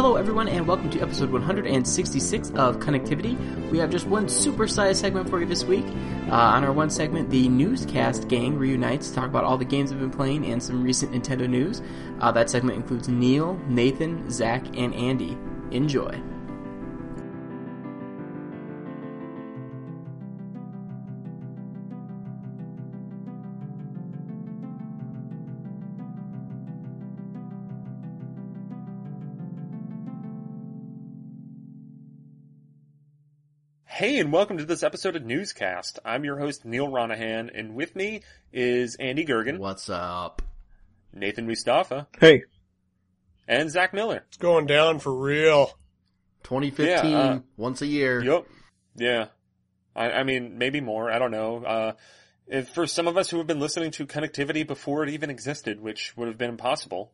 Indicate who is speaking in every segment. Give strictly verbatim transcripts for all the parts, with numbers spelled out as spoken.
Speaker 1: Hello everyone and welcome to episode one hundred sixty-six of Connectivity. We have just one super-sized segment for you this week. Uh, on our one segment, the Newscast gang reunites to talk about all the games we've been playing and some recent Nintendo news. Uh, that segment includes Neil, Nathan, Zach, and Andy. Enjoy.
Speaker 2: Hey, and welcome to this episode of Newscast. I'm your host, Neil Ronahan, and with me is Andy Gergen.
Speaker 3: What's up?
Speaker 2: Nathan Mustafa.
Speaker 4: Hey.
Speaker 2: And Zach Miller.
Speaker 4: It's going down for real.
Speaker 3: twenty fifteen, yeah, uh, once a year.
Speaker 2: Yep. Yeah. I, I mean, maybe more. I don't know. Uh, if for some of us who have been listening to Connectivity before it even existed, which would have been impossible,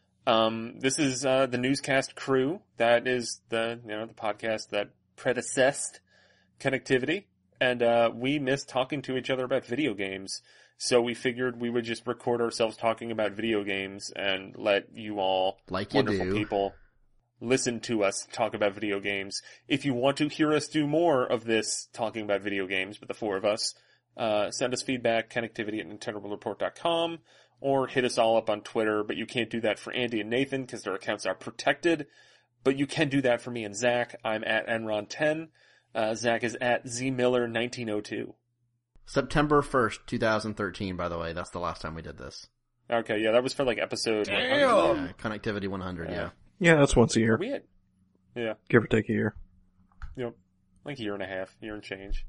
Speaker 2: um, this is uh, the Newscast crew. That is the, you know, the podcast that predecessed Connectivity, and uh we miss talking to each other about video games, so we figured we would just record ourselves talking about video games and let you all,
Speaker 3: like you
Speaker 2: wonderful
Speaker 3: do.
Speaker 2: people, listen to us talk about video games. If you want to hear us do more of this talking about video games with the four of us, uh send us feedback, connectivity at nintendo world report dot com, or hit us all up on Twitter. But you can't do that for Andy and Nathan because their accounts are protected, but you can do that for me and Zach. I'm at Enron ten. Uh, Zach is at Z Miller nineteen oh two.
Speaker 3: September first, twenty thirteen, by the way. That's the last time we did this.
Speaker 2: Okay, yeah, that was for like episode one hundred.
Speaker 3: Yeah, Connectivity one hundred, yeah.
Speaker 4: yeah. Yeah, that's once a year.
Speaker 2: Are we at? Yeah.
Speaker 4: Give or take a year.
Speaker 2: You know, like a year and a half, year and change.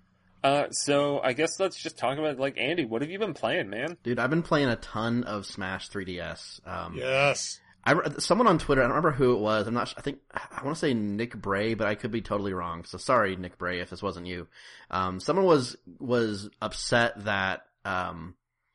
Speaker 2: Uh, so I guess let's just talk about, like, Andy, what have you been playing, man?
Speaker 3: Dude, I've been playing a ton of Smash three D S. Um,
Speaker 4: yes.
Speaker 3: I, someone on Twitter, I don't remember who it was, I'm not, I think, I want to say Nick Bray, but I could be totally wrong, so sorry, Nick Bray, if this wasn't you. Um, someone was, was upset that, um,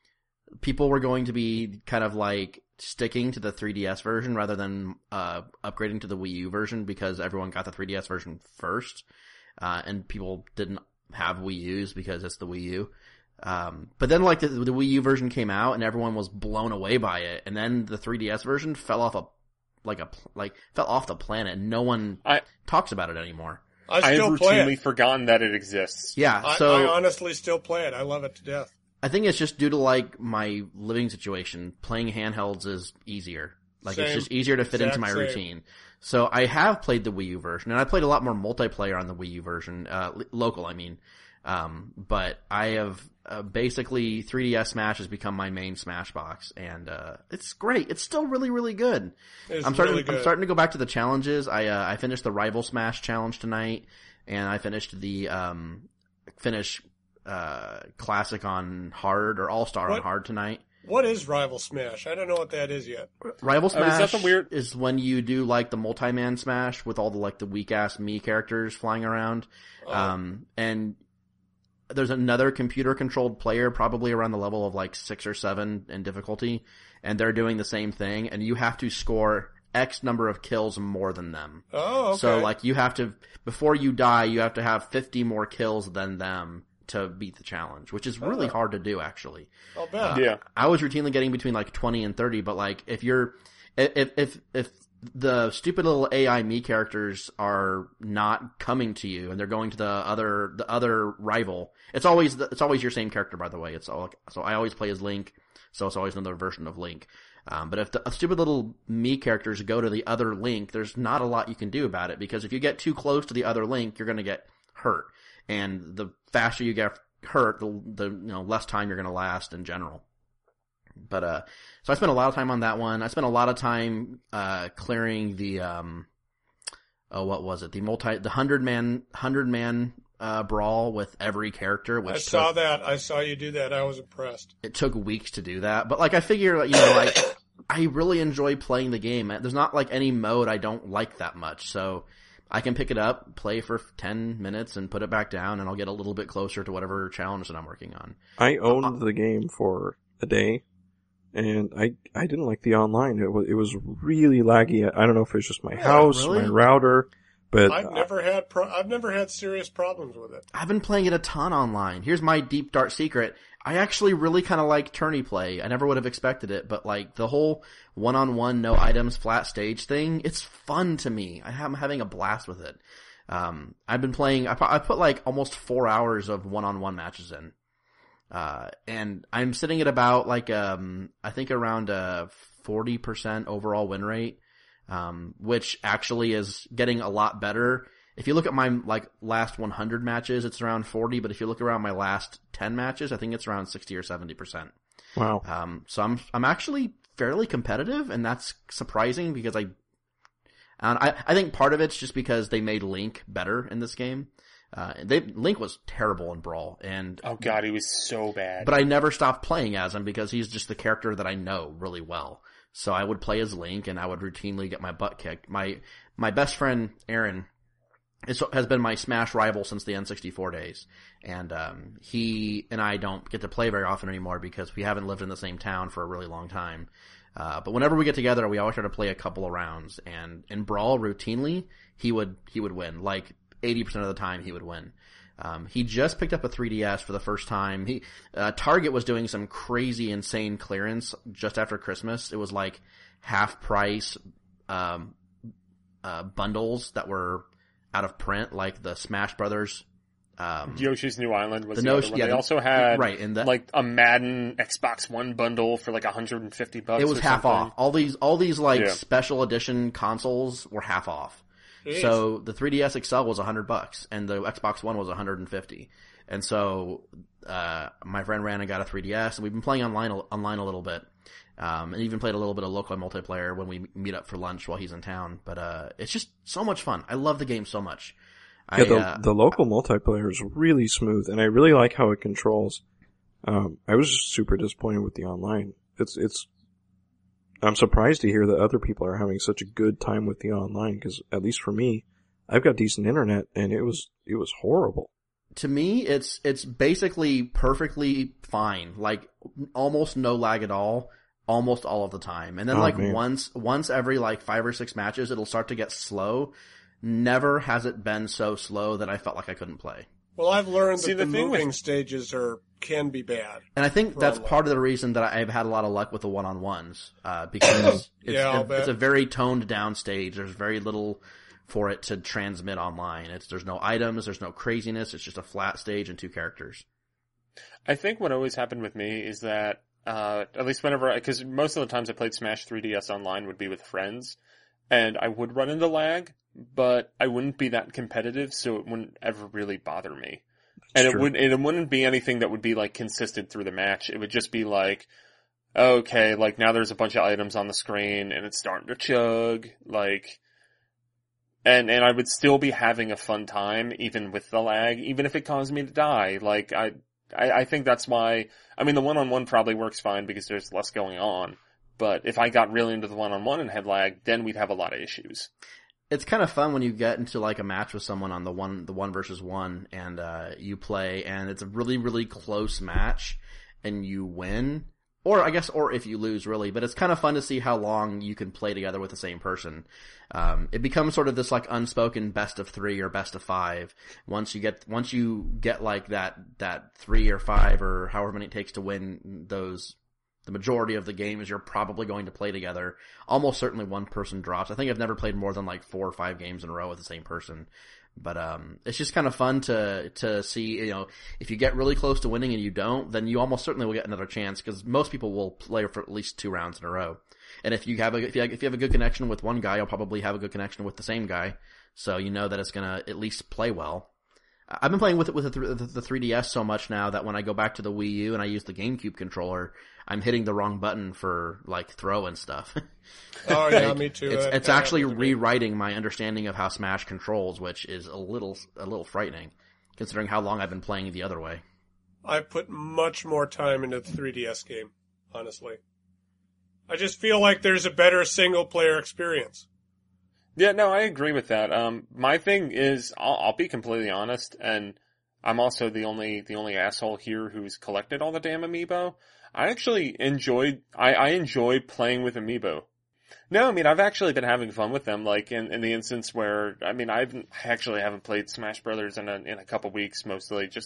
Speaker 3: people were going to be kind of like sticking to the three D S version rather than, uh, upgrading to the Wii U version because everyone got the three D S version first, uh, and people didn't have Wii U's because it's the Wii U. Um, but then like the, the Wii U version came out and everyone was blown away by it, and then the three D S version fell off a like a like fell off the planet, and no one
Speaker 2: I,
Speaker 3: talks about it anymore.
Speaker 4: I still
Speaker 2: I've
Speaker 4: play
Speaker 2: routinely
Speaker 4: it.
Speaker 2: forgotten that it exists.
Speaker 3: Yeah, so
Speaker 4: I, I honestly still play it. I love it to death.
Speaker 3: I think it's just due to like my living situation. Playing handhelds is easier. Like
Speaker 4: Same.
Speaker 3: It's just easier to fit
Speaker 4: Exact
Speaker 3: into my
Speaker 4: same.
Speaker 3: routine. So I have played the Wii U version, and I played a lot more multiplayer on the Wii U version, uh, local, I mean. Um, but I have, uh, basically three D S Smash has become my main Smash box, and, uh, it's great. It's still really, really good.
Speaker 4: It's
Speaker 3: I'm starting,
Speaker 4: really good.
Speaker 3: I'm starting to go back to the challenges. I, uh, I finished the Rival Smash challenge tonight, and I finished the, um, finish, uh, Classic on hard, or All-Star on
Speaker 4: What?
Speaker 3: hard tonight.
Speaker 4: What is Rival Smash? I don't know what that is yet.
Speaker 3: Rival
Speaker 2: Oh, is that
Speaker 3: Smash
Speaker 2: the weird-
Speaker 3: is when you do like the multi-man smash with all the like the weak-ass Mii characters flying around.
Speaker 4: Oh.
Speaker 3: Um, and there's another computer-controlled player, probably around the level of like six or seven in difficulty, and they're doing the same thing, and you have to score X number of kills more than them.
Speaker 4: Oh, okay.
Speaker 3: So like you have to, before you die, you have to have fifty more kills than them to beat the challenge, which is really
Speaker 4: Oh.
Speaker 3: hard to do, actually.
Speaker 4: I'll bet.
Speaker 3: Uh,
Speaker 2: Yeah.
Speaker 3: I was routinely getting between like twenty and thirty, but like if you're, if, if, if the stupid little A I Mii characters are not coming to you and they're going to the other, the other rival, it's always, the, it's always your same character, by the way. It's all, so I always play as Link, so it's always another version of Link. Um, but if the stupid little Mii characters go to the other Link, there's not a lot you can do about it, because if you get too close to the other Link, you're gonna get hurt. And the faster you get hurt, the, the you know, less time you're gonna last in general. But, uh, so I spent a lot of time on that one. I spent a lot of time, uh, clearing the, um, oh, what was it? The multi, the hundred man, hundred man, uh, brawl with every character, which
Speaker 4: I saw
Speaker 3: took,
Speaker 4: that. I saw you do that. I was impressed.
Speaker 3: it took weeks to do that. But like, I figure, you know, like, I really enjoy playing the game. There's not like any mode I don't like that much. So I can pick it up, play for ten minutes and put it back down, and I'll get a little bit closer to whatever challenge that I'm working on.
Speaker 5: I owned the game for a day, and I I didn't like the online. It was it was really laggy. I don't know if it's just my
Speaker 4: Yeah,
Speaker 5: house,
Speaker 3: really?
Speaker 5: my router, but
Speaker 4: I've never had pro- I've never had serious problems with it.
Speaker 3: I've been playing it a ton online. Here's my deep dark secret. I actually really kind of like tourney play. I never would have expected it, but like the whole one-on-one, no items, flat stage thing, it's fun to me. I am having a blast with it. Um, I've been playing, I put, I put like almost four hours of one-on-one matches in. Uh, and I'm sitting at about like, um, I think around a forty percent overall win rate, um, which actually is getting a lot better. If you look at my like last one hundred matches, it's around forty, but if you look around my last ten matches, I think it's around sixty or seventy percent.
Speaker 5: Wow.
Speaker 3: Um, so I'm, I'm actually fairly competitive, and that's surprising because I, and I, I think part of it's just because they made Link better in this game. Uh, they, Link was terrible in Brawl, and
Speaker 2: oh god, he was so bad.
Speaker 3: But I never stopped playing as him because he's just the character that I know really well. So I would play as Link, and I would routinely get my butt kicked. My my best friend Aaron is, has been my Smash rival since the N sixty-four days, and um, he and I don't get to play very often anymore because we haven't lived in the same town for a really long time. Uh, but whenever we get together, we always try to play a couple of rounds, and in Brawl, routinely he would he would win. Like eighty percent of the time he would win. Um, he just picked up a three D S for the first time. He, uh, Target was doing some crazy, insane clearance just after Christmas. It was like half price, um, uh, bundles that were out of print, like the Smash Brothers, um,
Speaker 2: Yoshi's New Island was
Speaker 3: the
Speaker 2: the,
Speaker 3: no-
Speaker 2: other one.
Speaker 3: yeah,
Speaker 2: They
Speaker 3: the-
Speaker 2: also had
Speaker 3: right, and that-
Speaker 2: like a Madden Xbox One bundle for like one hundred fifty bucks.
Speaker 3: it was
Speaker 2: or
Speaker 3: half
Speaker 2: something.
Speaker 3: off. All these, all these like
Speaker 2: Yeah.
Speaker 3: special edition consoles were half off.
Speaker 4: Jeez.
Speaker 3: So the three D S X L was a hundred bucks, and the Xbox One was a hundred and fifty. And so uh my friend ran and got a three D S, and we've been playing online online a little bit, um, and even played a little bit of local multiplayer when we meet up for lunch while he's in town. But uh it's just so much fun. I love the game so much.
Speaker 5: Yeah,
Speaker 3: I,
Speaker 5: the,
Speaker 3: uh,
Speaker 5: the local multiplayer is really smooth, and I really like how it controls. Um, I was just super disappointed with the online. It's, it's, I'm surprised to hear that other people are having such a good time with the online, because at least for me, I've got decent internet, and it was, it was horrible.
Speaker 3: to me, it's it's basically perfectly fine. Like almost no lag at all, almost all of the time. And then
Speaker 5: Oh,
Speaker 3: like
Speaker 5: man.
Speaker 3: once once every like five or six matches, it'll start to get slow. Never has it been so slow that I felt like I couldn't play.
Speaker 4: Well, I've learned
Speaker 2: See,
Speaker 4: that the,
Speaker 2: the thing with-
Speaker 4: moving stages are can be bad.
Speaker 3: And I think
Speaker 4: For
Speaker 3: that's
Speaker 4: online.
Speaker 3: part of the reason that I've had a lot of luck with the one-on-ones, uh, because it's,
Speaker 4: Yeah, I'll
Speaker 3: it's
Speaker 4: bet.
Speaker 3: a very toned down stage. There's very little for it to transmit online. It's, there's no items, there's no craziness, it's just a flat stage and two characters.
Speaker 2: I think what always happened with me is that, uh, at least whenever, because most of the times I played Smash three D S online would be with friends, and I would run into lag, but I wouldn't be that competitive, so it wouldn't ever really bother me. And it
Speaker 5: true.
Speaker 2: would, it wouldn't be anything that would be like consistent through the match. It would just be like, okay, like now there's a bunch of items on the screen and it's starting to chug, like, and, and I would still be having a fun time even with the lag, even if it caused me to die. Like, I, I, I think that's why, I mean, the one-on-one probably works fine because there's less going on. But if I got really into the one-on-one and had lag, then we'd have a lot of issues.
Speaker 3: It's kind of fun when you get into like a match with someone on the one, the one versus one, and uh, you play, and it's a really, really close match, and you win, or I guess, or if you lose, really. But it's kind of fun to see how long you can play together with the same person. Um, it becomes sort of this like unspoken best of three or best of five. Once you get, once you get like that, that three or five or however many it takes to win those. The majority of the games you're probably going to play together. Almost certainly one person drops. I think I've never played more than like four or five games in a row with the same person. But, um, it's just kind of fun to, to see, you know, if you get really close to winning and you don't, then you almost certainly will get another chance because most people will play for at least two rounds in a row. And if you have a, if you have, if you have a good connection with one guy, you'll probably have a good connection with the same guy. So you know that it's gonna at least play well. I've been playing with it with the, the, the three D S so much now that when I go back to the Wii U and I use the GameCube controller, I'm hitting the wrong button for like throw and stuff.
Speaker 4: Oh yeah,
Speaker 3: Like,
Speaker 4: me too.
Speaker 3: It's,
Speaker 4: That-
Speaker 3: it's
Speaker 4: that
Speaker 3: actually
Speaker 4: happens to me.
Speaker 3: rewriting my understanding of how Smash controls, which is a little a little frightening, considering how long I've been playing the other way.
Speaker 4: I put much more time into the three D S game, honestly. I just feel like there's a better single player experience.
Speaker 2: Yeah, no, I agree with that. Um, my thing is, I'll, I'll be completely honest, and I'm also the only the only asshole here who's collected all the damn amiibo. I actually enjoyed, I, I enjoy playing with amiibo. No, I mean, I've actually been having fun with them, like, in, in the instance where, I mean, I've, I actually haven't played Smash Brothers in a, in a couple weeks, mostly, just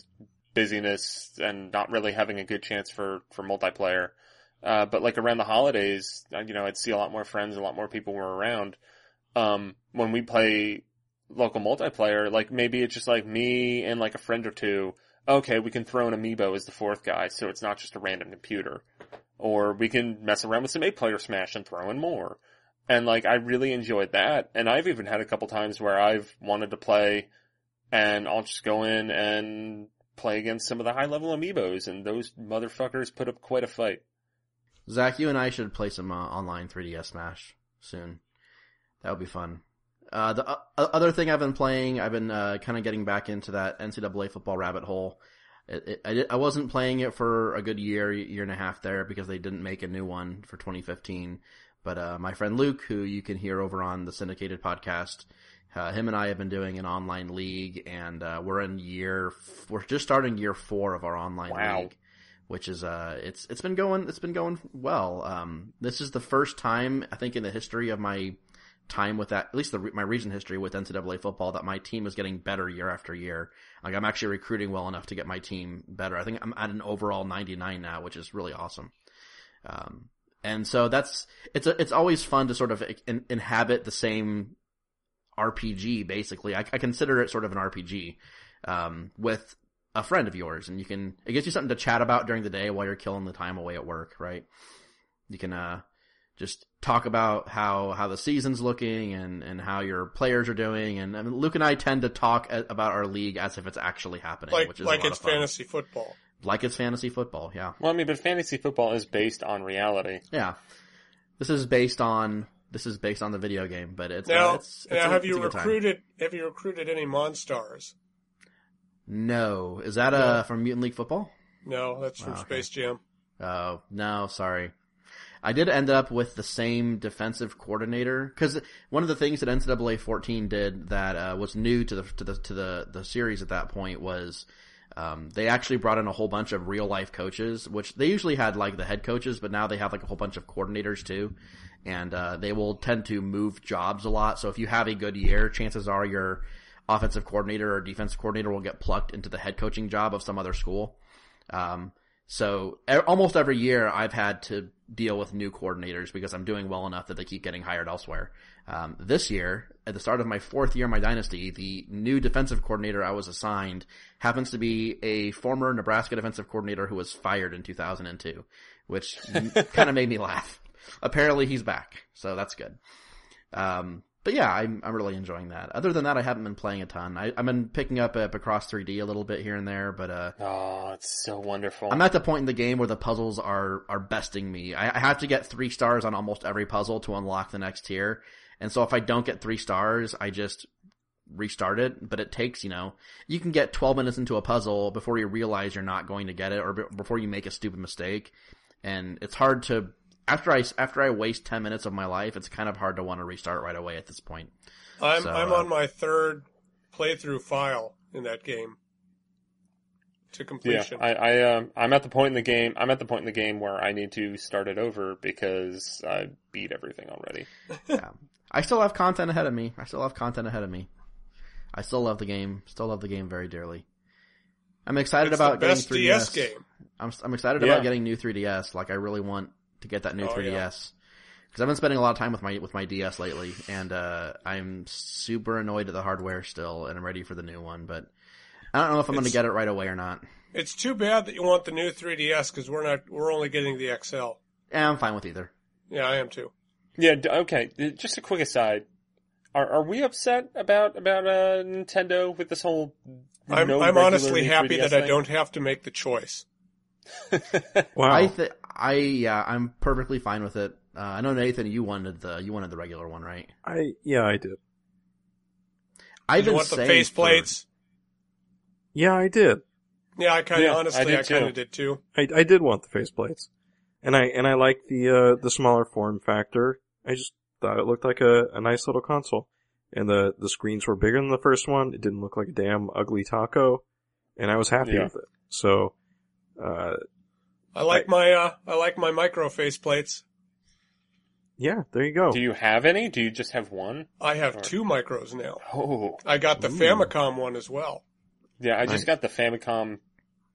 Speaker 2: busyness and not really having a good chance for, for multiplayer. Uh, but like around the holidays, you know, I'd see a lot more friends, a lot more people were around. Um, when we play local multiplayer, like maybe it's just like me and like a friend or two. Okay, we can throw an amiibo as the fourth guy, so it's not just a random computer. Or we can mess around with some eight player Smash and throw in more. And like, I really enjoyed that. And I've even had a couple times where I've wanted to play and I'll just go in and play against some of the high level amiibos, and those motherfuckers put up quite a fight.
Speaker 3: Zach, you and I should play some uh, online three D S Smash soon. That would be fun. Uh, the uh, other thing I've been playing, I've been uh, kind of getting back into that N C double A football rabbit hole. It, it, I, did, I wasn't playing it for a good year, year and a half there because they didn't make a new one for twenty fifteen. But uh, my friend Luke, who you can hear over on the Syndicated podcast, uh, him and I have been doing an online league, and uh, we're in year, we're just starting year four of our online
Speaker 2: Wow.
Speaker 3: league, which is uh, it's it's been going, it's been going well. Um, this is the first time I think in the history of my time with that, at least the, my recent history with N C double A football, that my team is getting better year after year. Like, I'm actually recruiting well enough to get my team better. I think I'm at an overall ninety-nine now, which is really awesome. Um, and so that's, it's a, it's always fun to sort of in, inhabit the same R P G, basically. I, I consider it sort of an R P G, um, with a friend of yours, and you can, it gives you something to chat about during the day while you're killing the time away at work, right? You can, uh, just talk about how, how the season's looking and, and how your players are doing. And I mean, Luke and I tend to talk a, about our league as if it's actually happening,
Speaker 4: Like,
Speaker 3: which is
Speaker 4: like
Speaker 3: a lot
Speaker 4: it's
Speaker 3: of fun.
Speaker 4: fantasy football.
Speaker 3: Like it's fantasy football, yeah.
Speaker 2: Well, I mean, but fantasy football is based on reality.
Speaker 3: Yeah. This is based on, this is based on the video game, but it's,
Speaker 4: Now,
Speaker 3: uh, it's, it's
Speaker 4: now
Speaker 3: a,
Speaker 4: have
Speaker 3: it's
Speaker 4: you
Speaker 3: a good time.
Speaker 4: recruited? Have you recruited any Monstars?
Speaker 3: No. Is that, uh, from Mutant League Football?
Speaker 4: No, that's from
Speaker 3: Oh, okay.
Speaker 4: Space Jam.
Speaker 3: Oh, no, sorry. I did end up with the same defensive coordinator, because one of the things that N C double A fourteen did that uh, was new to the to the to the the series at that point was um, they actually brought in a whole bunch of real life coaches, which they usually had like the head coaches, but now they have like a whole bunch of coordinators too, and uh, they will tend to move jobs a lot. So if you have a good year, chances are your offensive coordinator or defensive coordinator will get plucked into the head coaching job of some other school. Um, so e- almost every year I've had to deal with new coordinators because I'm doing well enough that they keep getting hired elsewhere. Um, this year, at the start of my fourth year in my dynasty, the new defensive coordinator I was assigned happens to be a former Nebraska defensive coordinator who was fired in two thousand two, which kind of made me laugh. Apparently he's back, so that's good. Um, but yeah, I'm, I'm really enjoying that. Other than that, I haven't been playing a ton. I, I've been picking up Epicross three D a little bit here and there, but, uh,
Speaker 2: Oh, it's so wonderful.
Speaker 3: I'm at the point in the game where the puzzles are, are besting me. I, I have to get three stars on almost every puzzle to unlock the next tier. And so if I don't get three stars, I just restart it. But it takes, you know, you can get twelve minutes into a puzzle before you realize you're not going to get it, or be- before you make a stupid mistake. And it's hard to, after I, after I waste ten minutes of my life, it's kind of hard to want to restart right away at this point.
Speaker 4: I'm
Speaker 3: So,
Speaker 4: I'm
Speaker 3: uh,
Speaker 4: on my third playthrough file in that game to
Speaker 2: Yeah,
Speaker 4: completion.
Speaker 2: I, I, um, I'm at the point in the game. I'm at the point in the game where I need to start it over because I beat everything already.
Speaker 3: Yeah. I still have content ahead of me. I still have content ahead of me. I still love the game. Still love the game very dearly. I'm excited
Speaker 4: It's
Speaker 3: about
Speaker 4: the
Speaker 3: getting
Speaker 4: best
Speaker 3: three
Speaker 4: D
Speaker 3: D
Speaker 4: S
Speaker 3: S.
Speaker 4: game.
Speaker 3: I'm I'm excited
Speaker 2: Yeah.
Speaker 3: about getting new three D S. Like, I really want to get that new
Speaker 4: Oh,
Speaker 3: three D S because I've been spending a lot of time with my with my D S lately, and uh, I'm super annoyed at the hardware still, and I'm ready for the new one. But I don't know if I'm going to
Speaker 4: It's-
Speaker 3: get it right away or not.
Speaker 4: It's too bad that you want the new three D S because we're not. We're only getting the X L.
Speaker 3: Yeah, I'm fine with either.
Speaker 4: Yeah, I am too.
Speaker 2: Yeah. d- Okay. uh, Just a quick aside. Are are we upset about about uh, Nintendo with this whole?
Speaker 4: I'm
Speaker 2: no
Speaker 4: I'm
Speaker 2: regular
Speaker 4: honestly
Speaker 2: new
Speaker 4: happy
Speaker 2: 3D S
Speaker 4: that I
Speaker 2: thing?
Speaker 4: don't have to make the choice.
Speaker 5: Wow.
Speaker 3: I th- I yeah, I'm perfectly fine with it. Uh, I know Nathan, you wanted the you wanted the regular one, right?
Speaker 5: I yeah, I did.
Speaker 3: I've
Speaker 4: Did you
Speaker 3: been
Speaker 4: want the
Speaker 3: saying
Speaker 4: face
Speaker 3: for-
Speaker 4: plates?
Speaker 5: Yeah, I did.
Speaker 4: Yeah, I kind of
Speaker 2: Yeah, I
Speaker 4: honestly,
Speaker 2: did
Speaker 4: I, kind
Speaker 2: too.
Speaker 4: of did too.
Speaker 5: I I did want the faceplates, and I and I liked the uh the smaller form factor. I just thought it looked like a, a nice little console, and the the screens were bigger than the first one. It didn't look like a damn ugly taco, and I was happy
Speaker 2: Yeah.
Speaker 5: with it. So, uh,
Speaker 4: I like my uh, I like my micro face plates.
Speaker 5: yeah, there you go.
Speaker 2: Do you have any? Do you just have one?
Speaker 4: I have
Speaker 2: Or-
Speaker 4: two micros now.
Speaker 2: Oh,
Speaker 4: I got the
Speaker 5: Ooh.
Speaker 4: Famicom one as well.
Speaker 2: yeah. I
Speaker 5: Nice.
Speaker 2: just got the Famicom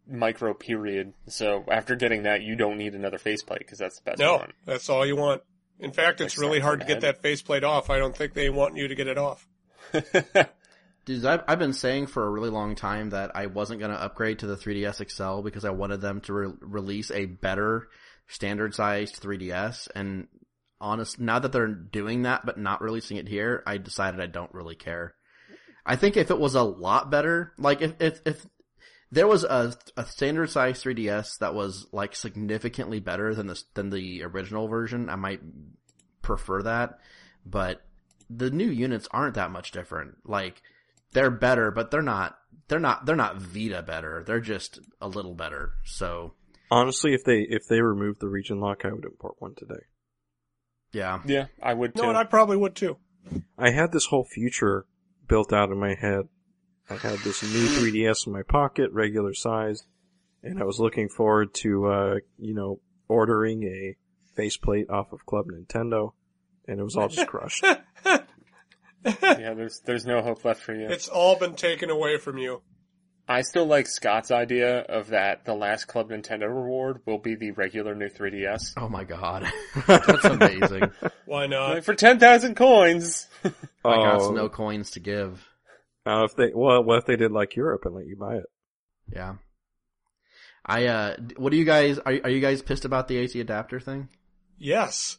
Speaker 2: micro period. So after getting that, you don't need another faceplate because that's the best
Speaker 4: No,
Speaker 2: one.
Speaker 4: that's all you want. In fact, it's
Speaker 2: Like
Speaker 4: really
Speaker 2: snaps
Speaker 4: hard
Speaker 2: on
Speaker 4: to
Speaker 2: the
Speaker 4: get that faceplate off. I don't think they want you to get it off.
Speaker 3: Dude, I've, I've been saying for a really long time that I wasn't going to upgrade to the three D S X L because I wanted them to re- release a better standard-sized three D S. And honest, now that they're doing that but not releasing it here, I decided I don't really care. I think if it was a lot better, like if if, if there was a, a standard-sized three D S that was like significantly better than the than the original version, I might prefer that. But the new units aren't that much different. Like, they're better, but they're not, they're not, they're not Vita better. They're just a little better. So.
Speaker 5: Honestly, if they, if they removed the region lock, I would import one today.
Speaker 3: Yeah.
Speaker 2: Yeah, I would too.
Speaker 4: No, and I probably would too.
Speaker 5: I had this whole future built out in my head. I had this new three D S in my pocket, regular size, and I was looking forward to, uh, you know, ordering a faceplate off of Club Nintendo, and it was all just crushed.
Speaker 2: Yeah, there's there's no hope left for you.
Speaker 4: It's all been taken away from you.
Speaker 2: I still like Scott's idea of that the last Club Nintendo reward will be the regular new three D S.
Speaker 3: Oh my god. That's amazing.
Speaker 4: Why not?
Speaker 2: Like, for ten thousand coins!
Speaker 3: I got
Speaker 5: Oh,
Speaker 3: no coins to give.
Speaker 5: uh, if they, well, what if they did like Europe and let you buy it?
Speaker 3: Yeah. I, uh, what do you guys, are, are you guys pissed about the A C adapter thing?
Speaker 4: Yes.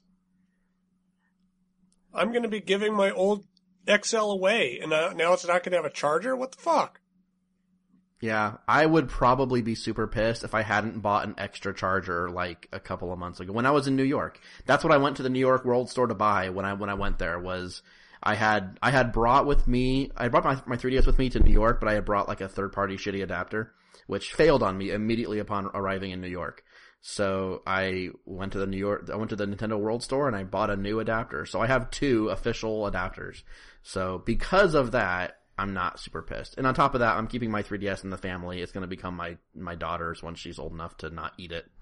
Speaker 4: I'm going to be giving my old X L away, and uh, now it's not going to have a charger? What the fuck?
Speaker 3: Yeah, I would probably be super pissed if I hadn't bought an extra charger like a couple of months ago when I was in New York. That's what I went to the New York World Store to buy when I when I went there. Was I had I had brought with me I brought my my three D S with me to New York, but I had brought like a third party shitty adapter, which failed on me immediately upon arriving in New York. So I went to the New York I went to the Nintendo World Store and I bought a new adapter. So I have two official adapters. So because of that, I'm not super pissed. And on top of that, I'm keeping my three D S in the family. It's going to become my, my daughter's when she's old enough to not eat it.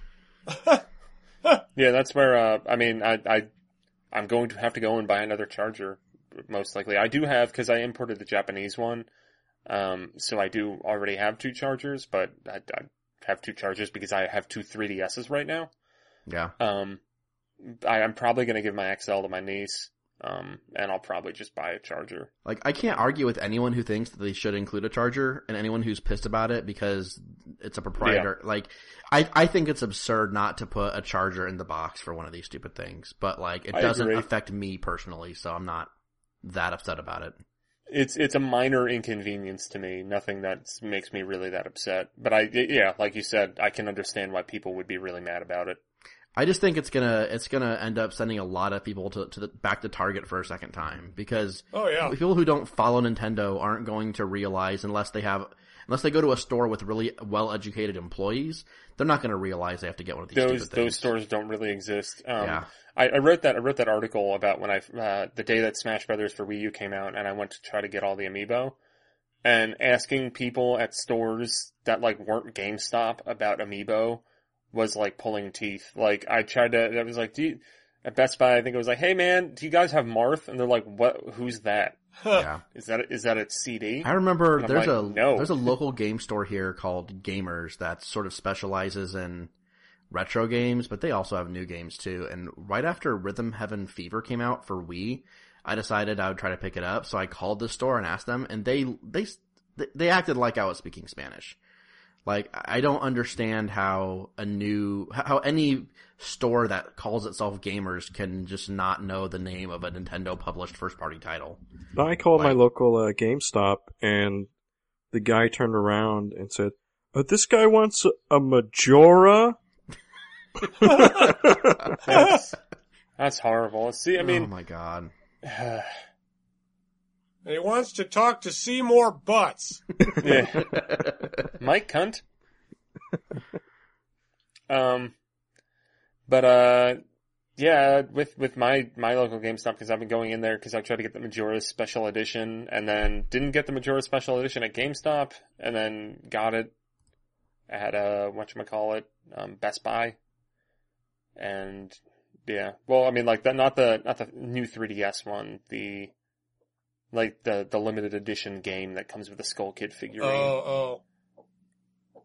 Speaker 2: Yeah, that's where, uh, I mean, I, I, I'm going to have to go and buy another charger, most likely. I do have, because I imported the Japanese one, um, so I do already have two chargers, but I, I have two chargers because I have two three D S's right now.
Speaker 3: Yeah.
Speaker 2: Um, I, I'm probably going to give my X L to my niece. Um, and I'll probably just buy a charger.
Speaker 3: Like, I can't argue with anyone who thinks that they should include a charger and anyone who's pissed about it because it's a proprietor. Yeah. Like, I, I think it's absurd not to put a charger in the box for one of these stupid things. But, like, it
Speaker 2: I
Speaker 3: doesn't
Speaker 2: agree.
Speaker 3: affect me personally, so I'm not that upset about it.
Speaker 2: It's, it's a minor inconvenience to me. Nothing that makes me really that upset. But I, yeah, like you said, I can understand why people would be really mad about it.
Speaker 3: I just think it's gonna it's gonna end up sending a lot of people to to the, back to Target for a second time because
Speaker 4: oh yeah,
Speaker 3: people who don't follow Nintendo aren't going to realize unless they have unless they go to a store with really well educated employees, they're not going to realize they have to get one of these
Speaker 2: those
Speaker 3: stupid things.
Speaker 2: Those stores don't really exist. Um,
Speaker 3: yeah,
Speaker 2: I, I wrote that I wrote that article about when I uh, the day that Smash Brothers for Wii U came out, and I went to try to get all the amiibo, and asking people at stores that like weren't GameStop about amiibo was like pulling teeth. Like, I tried to, I was like, do you, at Best Buy, I think it was like, hey man, do you guys have Marth? And they're like, what, who's that?
Speaker 3: yeah.
Speaker 2: Is that, is that a C D?
Speaker 3: I remember
Speaker 2: And I'm
Speaker 3: there's
Speaker 2: like,
Speaker 3: a,
Speaker 2: no.
Speaker 3: there's a local game store here called Gamers that sort of specializes in retro games, but they also have new games too. And right after Rhythm Heaven Fever came out for Wii, I decided I would try to pick it up. So I called the store and asked them, and they, they, they acted like I was speaking Spanish. Like, I don't understand how a new, how any store that calls itself Gamers can just not know the name of a Nintendo published first party title.
Speaker 5: I called
Speaker 3: Like-
Speaker 5: my local uh, GameStop, and the guy turned around and said, oh, this guy wants a, a Majora?
Speaker 2: That's, that's horrible. See, I mean,
Speaker 3: oh my god.
Speaker 4: and he wants to talk to Seymour Butts.
Speaker 2: yeah. Mike cunt. um, but uh, yeah, with with my my local GameStop, because I've been going in there because I tried to get the Majora's Special Edition, and then didn't get the Majora's Special Edition at GameStop, and then got it at uh whatchamacallit, um Best Buy, and yeah, well, I mean, like the not the not the new three D S one, the like the the limited edition game that comes with the Skull Kid figurine.
Speaker 4: Oh, oh.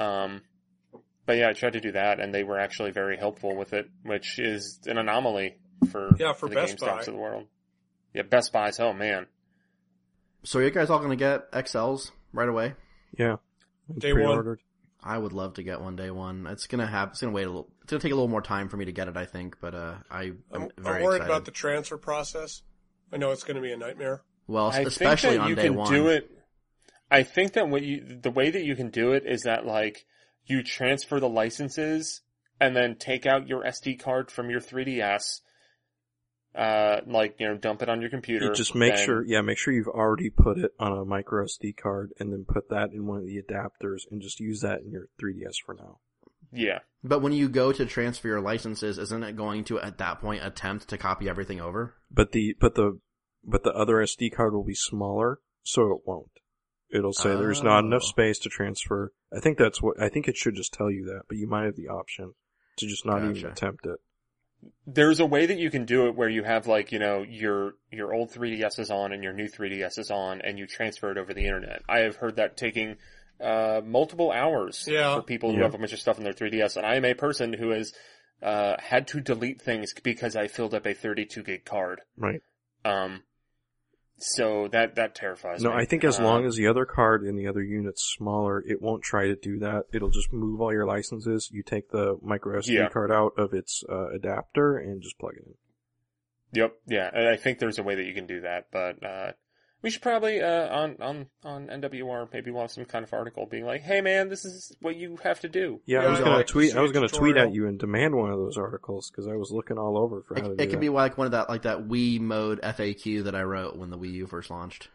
Speaker 2: Um, but yeah, I tried to do that, and they were actually very helpful with it, which is an anomaly for,
Speaker 4: Yeah, for
Speaker 2: for the
Speaker 4: Best
Speaker 2: GameStops
Speaker 4: Buy.
Speaker 2: of the world. Yeah, Best Buys, oh man.
Speaker 3: So are you guys all going to get X Ls right away?
Speaker 5: Yeah.
Speaker 4: Day one.
Speaker 5: Pre-ordered.
Speaker 3: I would love to get one day one. It's gonna have. It's gonna wait a little. It's gonna take a little more time for me to get it, I think. But uh, I am
Speaker 4: I'm,
Speaker 3: very
Speaker 4: I'm worried
Speaker 3: excited.
Speaker 4: about the transfer process. I know it's going to be a nightmare.
Speaker 3: well,
Speaker 2: I
Speaker 3: especially
Speaker 2: think that
Speaker 3: on
Speaker 2: you
Speaker 3: day
Speaker 2: can
Speaker 3: one.
Speaker 2: do it. I think that what you, the way that you can do it is that like you transfer the licenses and then take out your S D card from your three D S, uh, like you know, dump it on your computer.
Speaker 5: You just make
Speaker 2: and-
Speaker 5: sure, yeah, make sure you've already put it on a micro S D card and then put that in one of the adapters and just use that in your three D S for now.
Speaker 2: Yeah.
Speaker 3: But when you go to transfer your licenses, isn't it going to at that point attempt to copy everything over?
Speaker 5: But the, but the, but the other S D card will be smaller, so it won't. It'll say there's not enough
Speaker 3: Oh.
Speaker 5: space to transfer. I think that's what, I think it should just tell you that, but you might have the option to just not even
Speaker 3: Gotcha.
Speaker 5: attempt it.
Speaker 2: There's a way that you can do it where you have like, you know, your, your old three D S is on and your new three D S is on and you transfer it over the internet. I have heard that taking, uh, multiple hours
Speaker 4: Yeah.
Speaker 2: for people who
Speaker 5: Yeah.
Speaker 2: have a bunch of stuff on their three D S. And I am a person who has, uh, had to delete things because I filled up a thirty-two gig card.
Speaker 5: Right.
Speaker 2: Um, so that, that terrifies
Speaker 5: No,
Speaker 2: me.
Speaker 5: I think as
Speaker 2: Uh,
Speaker 5: long as the other card in the other unit's smaller, it won't try to do that. It'll just move all your licenses. You take the micro S D
Speaker 2: Yeah.
Speaker 5: card out of its uh, adapter and just plug it in.
Speaker 2: Yep, yeah, and I think there's a way that you can do that, but, uh, we should probably, uh, on, on, on N W R, maybe we'll have some kind of article being like, hey man, this is what you have to do.
Speaker 5: Yeah,
Speaker 4: Yeah,
Speaker 5: I was
Speaker 4: I'd
Speaker 5: gonna
Speaker 4: like to
Speaker 5: tweet.
Speaker 4: see
Speaker 5: I was
Speaker 4: a
Speaker 5: gonna tweet
Speaker 4: tutorial.
Speaker 5: at you and demand one of those articles because I was looking all over for how to
Speaker 3: It,
Speaker 5: do
Speaker 3: it could
Speaker 5: that.
Speaker 3: be like one of that, like that Wii mode F A Q that I wrote when the Wii U first launched.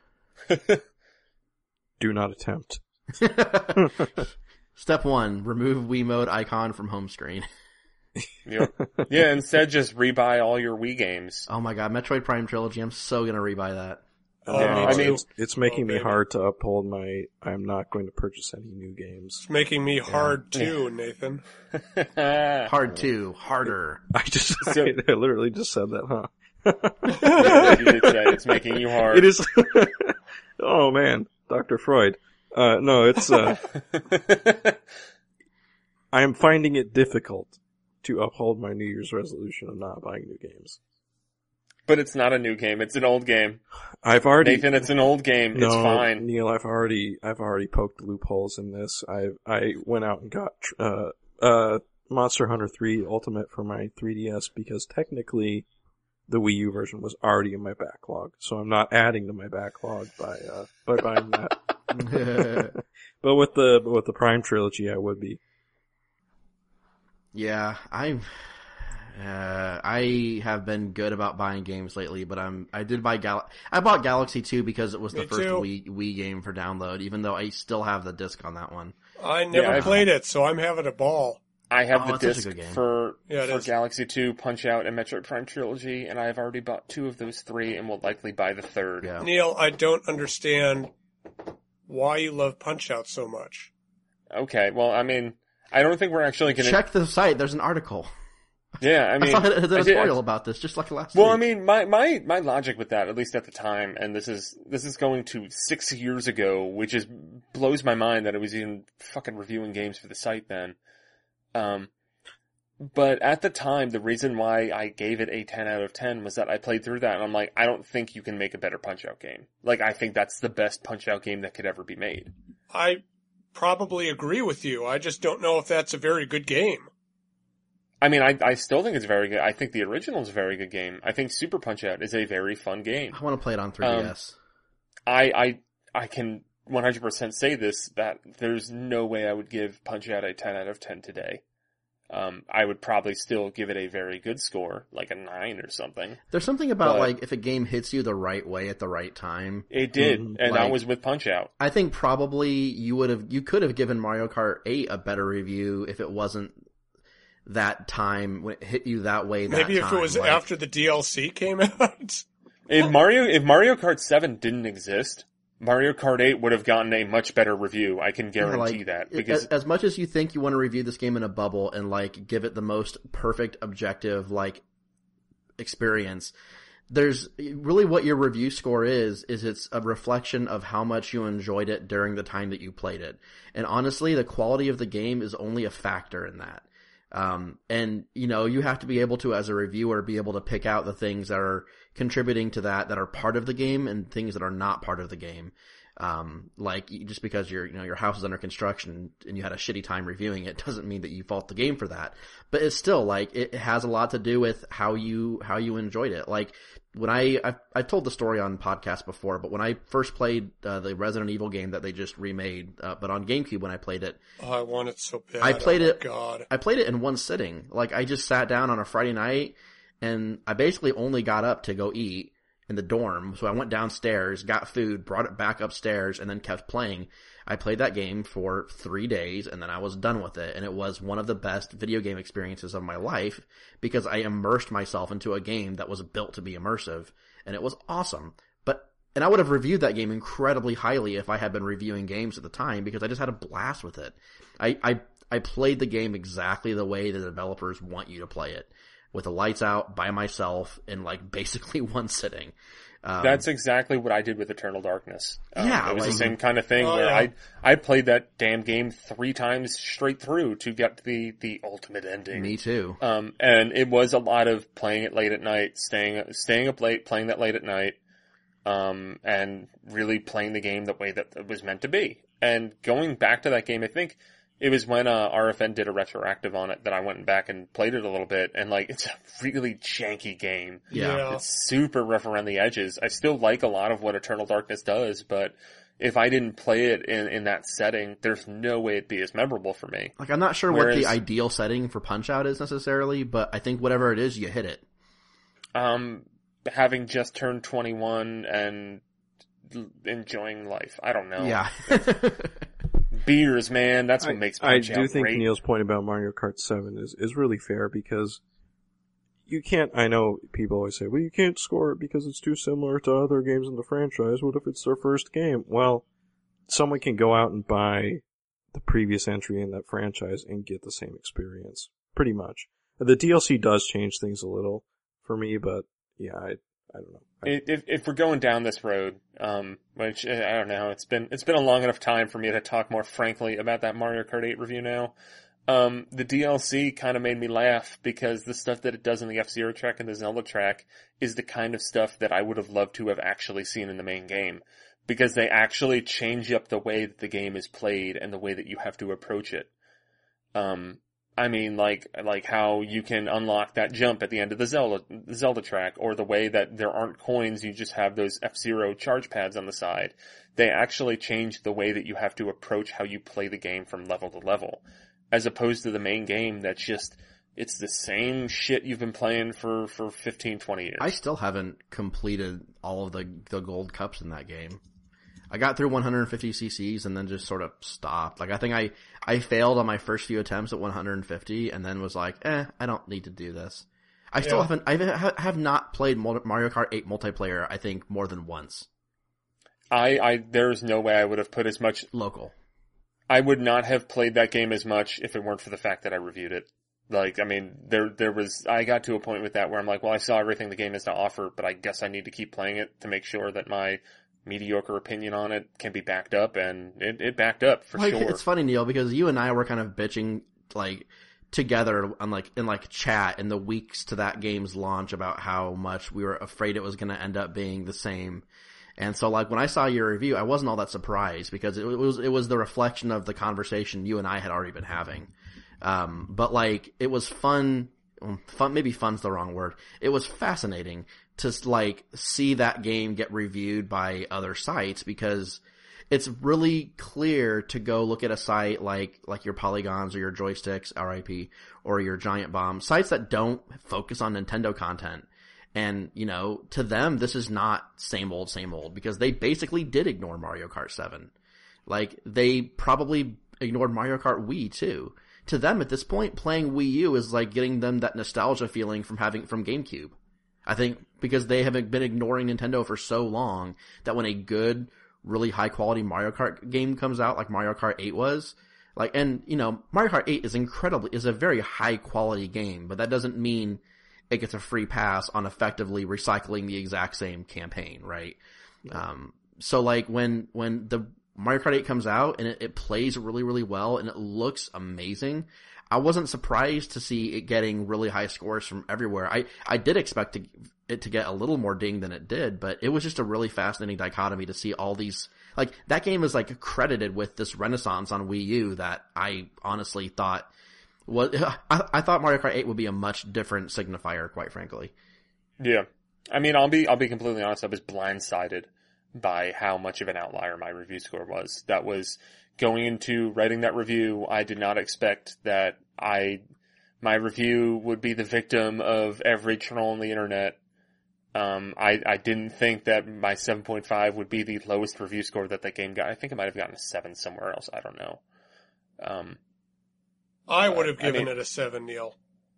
Speaker 5: Do not attempt.
Speaker 3: Step one: remove Wii mode icon from home screen.
Speaker 2: Yep. Yeah, instead just rebuy all your Wii games.
Speaker 3: Oh my god, Metroid Prime Trilogy! I'm so gonna rebuy that.
Speaker 4: Oh,
Speaker 2: Yeah,
Speaker 4: me
Speaker 2: I
Speaker 4: too.
Speaker 2: mean,
Speaker 5: it's, it's making
Speaker 4: Oh,
Speaker 5: me
Speaker 4: baby.
Speaker 5: hard to uphold my. I'm not going to purchase any new games.
Speaker 4: It's making me hard too, Nathan.
Speaker 3: Hard two, harder.
Speaker 5: I just.
Speaker 2: So-
Speaker 5: I literally just said that, huh?
Speaker 2: Yeah, you did say it's making you hard.
Speaker 5: It is. Oh man, Doctor Freud. Uh, no, it's. Uh, I am finding it difficult to uphold my New Year's resolution of not buying new games.
Speaker 2: But it's not a new game, it's an old game.
Speaker 5: I've already.
Speaker 2: Nathan, it's an old game,
Speaker 5: no,
Speaker 2: it's fine.
Speaker 5: Neil, I've already, I've already poked loopholes in this. I, I went out and got, uh, uh, Monster Hunter three Ultimate for my three D S because technically the Wii U version was already in my backlog. So I'm not adding to my backlog by, uh, by buying that. But with the, but with the Prime trilogy, I would be.
Speaker 3: Yeah, I'm. Uh, I have been good about buying games lately, but I'm. I did buy Gal. I bought Galaxy two because it was the
Speaker 4: Me
Speaker 3: first
Speaker 4: too.
Speaker 3: Wii Wii game for download. Even though I still have the disc on that one.
Speaker 4: I never
Speaker 2: Yeah, I-
Speaker 4: played it, so I'm having a ball.
Speaker 2: I have
Speaker 3: Oh,
Speaker 2: the
Speaker 3: it's such a
Speaker 2: disc
Speaker 3: good game.
Speaker 2: for,
Speaker 4: Yeah, it
Speaker 2: for
Speaker 4: is.
Speaker 2: Galaxy two, Punch Out, and Metroid Prime Trilogy, and I've already bought two of those three and will likely buy the third.
Speaker 3: Yeah.
Speaker 4: Neil, I don't understand why you love Punch-Out so much.
Speaker 2: Okay, well, I mean, I don't think we're actually gonna...
Speaker 3: Check the site. There's an article.
Speaker 2: Yeah, I
Speaker 3: I,
Speaker 2: mean...
Speaker 3: saw an
Speaker 2: I did-
Speaker 3: editorial about this just like last
Speaker 2: Well,
Speaker 3: week.
Speaker 2: I mean, my, my, my logic with that, at least at the time, and this is, this is going to six years ago, which is, blows my mind that I was even fucking reviewing games for the site then. Um, but at the time, the reason why I gave it a ten out of ten was that I played through that and I'm like, I don't think you can make a better Punch-Out game. Like, I think that's the best Punch-Out game that could ever be made.
Speaker 4: I probably agree with you. I just don't know if that's a very good game.
Speaker 2: I mean, I, I still think it's very good. I think the original is a very good game. I think Super Punch-Out is a very fun game.
Speaker 3: I want to play it on three D S.
Speaker 2: I, I, I can one hundred percent say this, that there's no way I would give Punch-Out a ten out of ten today. Um, I would probably still give it a very good score, like a nine or something.
Speaker 3: There's something about
Speaker 2: but-
Speaker 3: like if a game hits you the right way at the right time.
Speaker 2: It did,
Speaker 5: Mhm.
Speaker 2: and
Speaker 3: Like-
Speaker 2: that was with Punch-Out.
Speaker 3: I think probably you would have, you could have given Mario Kart eight a better review if it wasn't that time when it hit you that way. That
Speaker 4: Maybe if
Speaker 3: time.
Speaker 4: it was
Speaker 3: Like,
Speaker 4: after the D L C came out.
Speaker 2: If Mario, if Mario Kart seven didn't exist, Mario Kart eight would have gotten a much better review. I can
Speaker 3: yeah,
Speaker 2: guarantee
Speaker 3: like,
Speaker 2: that
Speaker 3: as,
Speaker 2: because
Speaker 3: as much as you think you want to review this game in a bubble and like give it the most perfect objective like experience, there's really what your review score is, is it's a reflection of how much you enjoyed it during the time that you played it. And honestly, the quality of the game is only a factor in that. Um, and you know, you have to be able to, as a reviewer, be able to pick out the things that are contributing to that, that are part of the game, and things that are not part of the game. Um, like just because your, you know, your house is under construction and you had a shitty time reviewing it doesn't mean that you fault the game for that. But it's still like, it has a lot to do with how you, how you enjoyed it. Like when I, I've, I've told the story on podcasts before, but when I first played, uh, the Resident Evil game that they just remade, uh, but on GameCube when I played it.
Speaker 4: Oh, I want it so bad.
Speaker 3: I played
Speaker 4: oh my
Speaker 3: it,
Speaker 4: God.
Speaker 3: I played it in one sitting. Like I just sat down on a Friday night and I basically only got up to go eat in the dorm. So I went downstairs, got food, brought it back upstairs, and then kept playing. I played that game for three days, and then I was done with it. And it was one of the best video game experiences of my life because I immersed myself into a game that was built to be immersive, and it was awesome. But, and I would have reviewed that game incredibly highly if I had been reviewing games at the time because I just had a blast with it. I, I, I played the game exactly the way the developers want you to play it. With the lights out, by myself, in like basically one sitting. Um,
Speaker 2: That's exactly what I did with Eternal Darkness. Um,
Speaker 3: yeah,
Speaker 2: it was
Speaker 3: like,
Speaker 2: the same kind of thing
Speaker 4: oh,
Speaker 2: where
Speaker 4: yeah.
Speaker 2: I I played that damn game three times straight through to get the the ultimate ending.
Speaker 3: Me too.
Speaker 2: Um, and it was a lot of playing it late at night, staying staying up late, playing that late at night, um, and really playing the game the way that it was meant to be. And going back to that game, I think. It was when, uh, R F N did a retroactive on it that I went back and played it a little bit, and like, it's a really janky game.
Speaker 3: Yeah.
Speaker 4: Yeah.
Speaker 2: It's super rough around the edges. I still like a lot of what Eternal Darkness does, but if I didn't play it in, in that setting, there's no way it'd be as memorable for me.
Speaker 3: Like, I'm not sure
Speaker 2: Whereas,
Speaker 3: what the ideal setting for Punch-Out is necessarily, but I think whatever it is, you hit it.
Speaker 2: Um, having just turned twenty-one and enjoying life. I don't know.
Speaker 3: Yeah.
Speaker 2: Beers, man, that's what
Speaker 5: I,
Speaker 2: makes
Speaker 5: I
Speaker 2: Punch-Out
Speaker 5: do think
Speaker 2: great.
Speaker 5: Neil's point about Mario Kart seven is, is really fair because you can't, I know people always say, well, you can't score it because it's too similar to other games in the franchise. What if it's their first game? Well, someone can go out and buy the previous entry in that franchise and get the same experience. Pretty much. The D L C does change things a little for me, but yeah, I, I don't know. I,
Speaker 2: If, if we're going down this road, um, which uh, I don't know, it's been it's been a long enough time for me to talk more frankly about that Mario Kart eight review now. Um, the D L C kind of made me laugh because the stuff that it does in the F-Zero track and the Zelda track is the kind of stuff that I would have loved to have actually seen in the main game. Because they actually change up the way that the game is played and the way that you have to approach it. Um, I mean, like, like how you can unlock that jump at the end of the Zelda, Zelda track, or the way that there aren't coins, you just have those F-Zero charge pads on the side. They actually change the way that you have to approach how you play the game from level to level. As opposed to the main game that's just, it's the same shit you've been playing for, for fifteen, twenty years.
Speaker 3: I still haven't completed all of the, the gold cups in that game. I got through one hundred fifty C Cs and then just sort of stopped. Like, I think I, I failed on my first few attempts at one hundred fifty and then was like, eh, I don't need to do this. I still
Speaker 4: Yeah.
Speaker 3: haven't, I ha- have not played Mario Kart eight multiplayer, I think, more than once.
Speaker 2: I, I, there's no way I would have put as much,
Speaker 3: Local.
Speaker 2: I would not have played that game as much if it weren't for the fact that I reviewed it. Like, I mean, there, there was, I got to a point with that where I'm like, well, I saw everything the game has to offer, but I guess I need to keep playing it to make sure that my mediocre opinion on it can be backed up, and it, it backed up for
Speaker 3: Like,
Speaker 2: sure.
Speaker 3: it's funny, Neil, because you and I were kind of bitching, like, together on like, in like chat in the weeks to that game's launch about how much we were afraid it was going to end up being the same. And so, like, when I saw your review, I wasn't all that surprised because it was, it was the reflection of the conversation you and I had already been having. Um, but like, it was fun, fun, maybe fun's the wrong word. It was fascinating to like see that game get reviewed by other sites because it's really clear to go look at a site like, like your Polygons or your Joysticks, R I P, or your Giant Bomb, sites that don't focus on Nintendo content. And, you know, to them, this is not same old, same old, because they basically did ignore Mario Kart seven. Like, they probably ignored Mario Kart Wii, too. To them, at this point, playing Wii U is like getting them that nostalgia feeling from having, from GameCube. I think because they have been ignoring Nintendo for so long that when a good, really high quality Mario Kart game comes out, like Mario Kart eight was, like, and, you know, Mario Kart eight is incredibly, is a very high quality game, but that doesn't mean it gets a free pass on effectively recycling the exact same campaign, right? Yeah. Um, so like when, when the Mario Kart eight comes out and it, it plays really, really well and it looks amazing, I wasn't surprised to see it getting really high scores from everywhere. I, I did expect to, it to get a little more ding than it did, but it was just a really fascinating dichotomy to see all these, like, that game is like credited with this renaissance on Wii U that I honestly thought was, I, I thought Mario Kart eight would be a much different signifier, quite frankly.
Speaker 2: Yeah. I mean, I'll be, I'll be completely honest, I was blindsided by how much of an outlier my review score was. That was, going into writing that review, I did not expect that I, my review would be the victim of every troll on the internet. Um, I, I didn't think that my seven point five would be the lowest review score that that game got. I think it might have gotten a seven somewhere else. I don't know. Um,
Speaker 4: I would have given
Speaker 2: I mean,
Speaker 4: it a seven, Neil.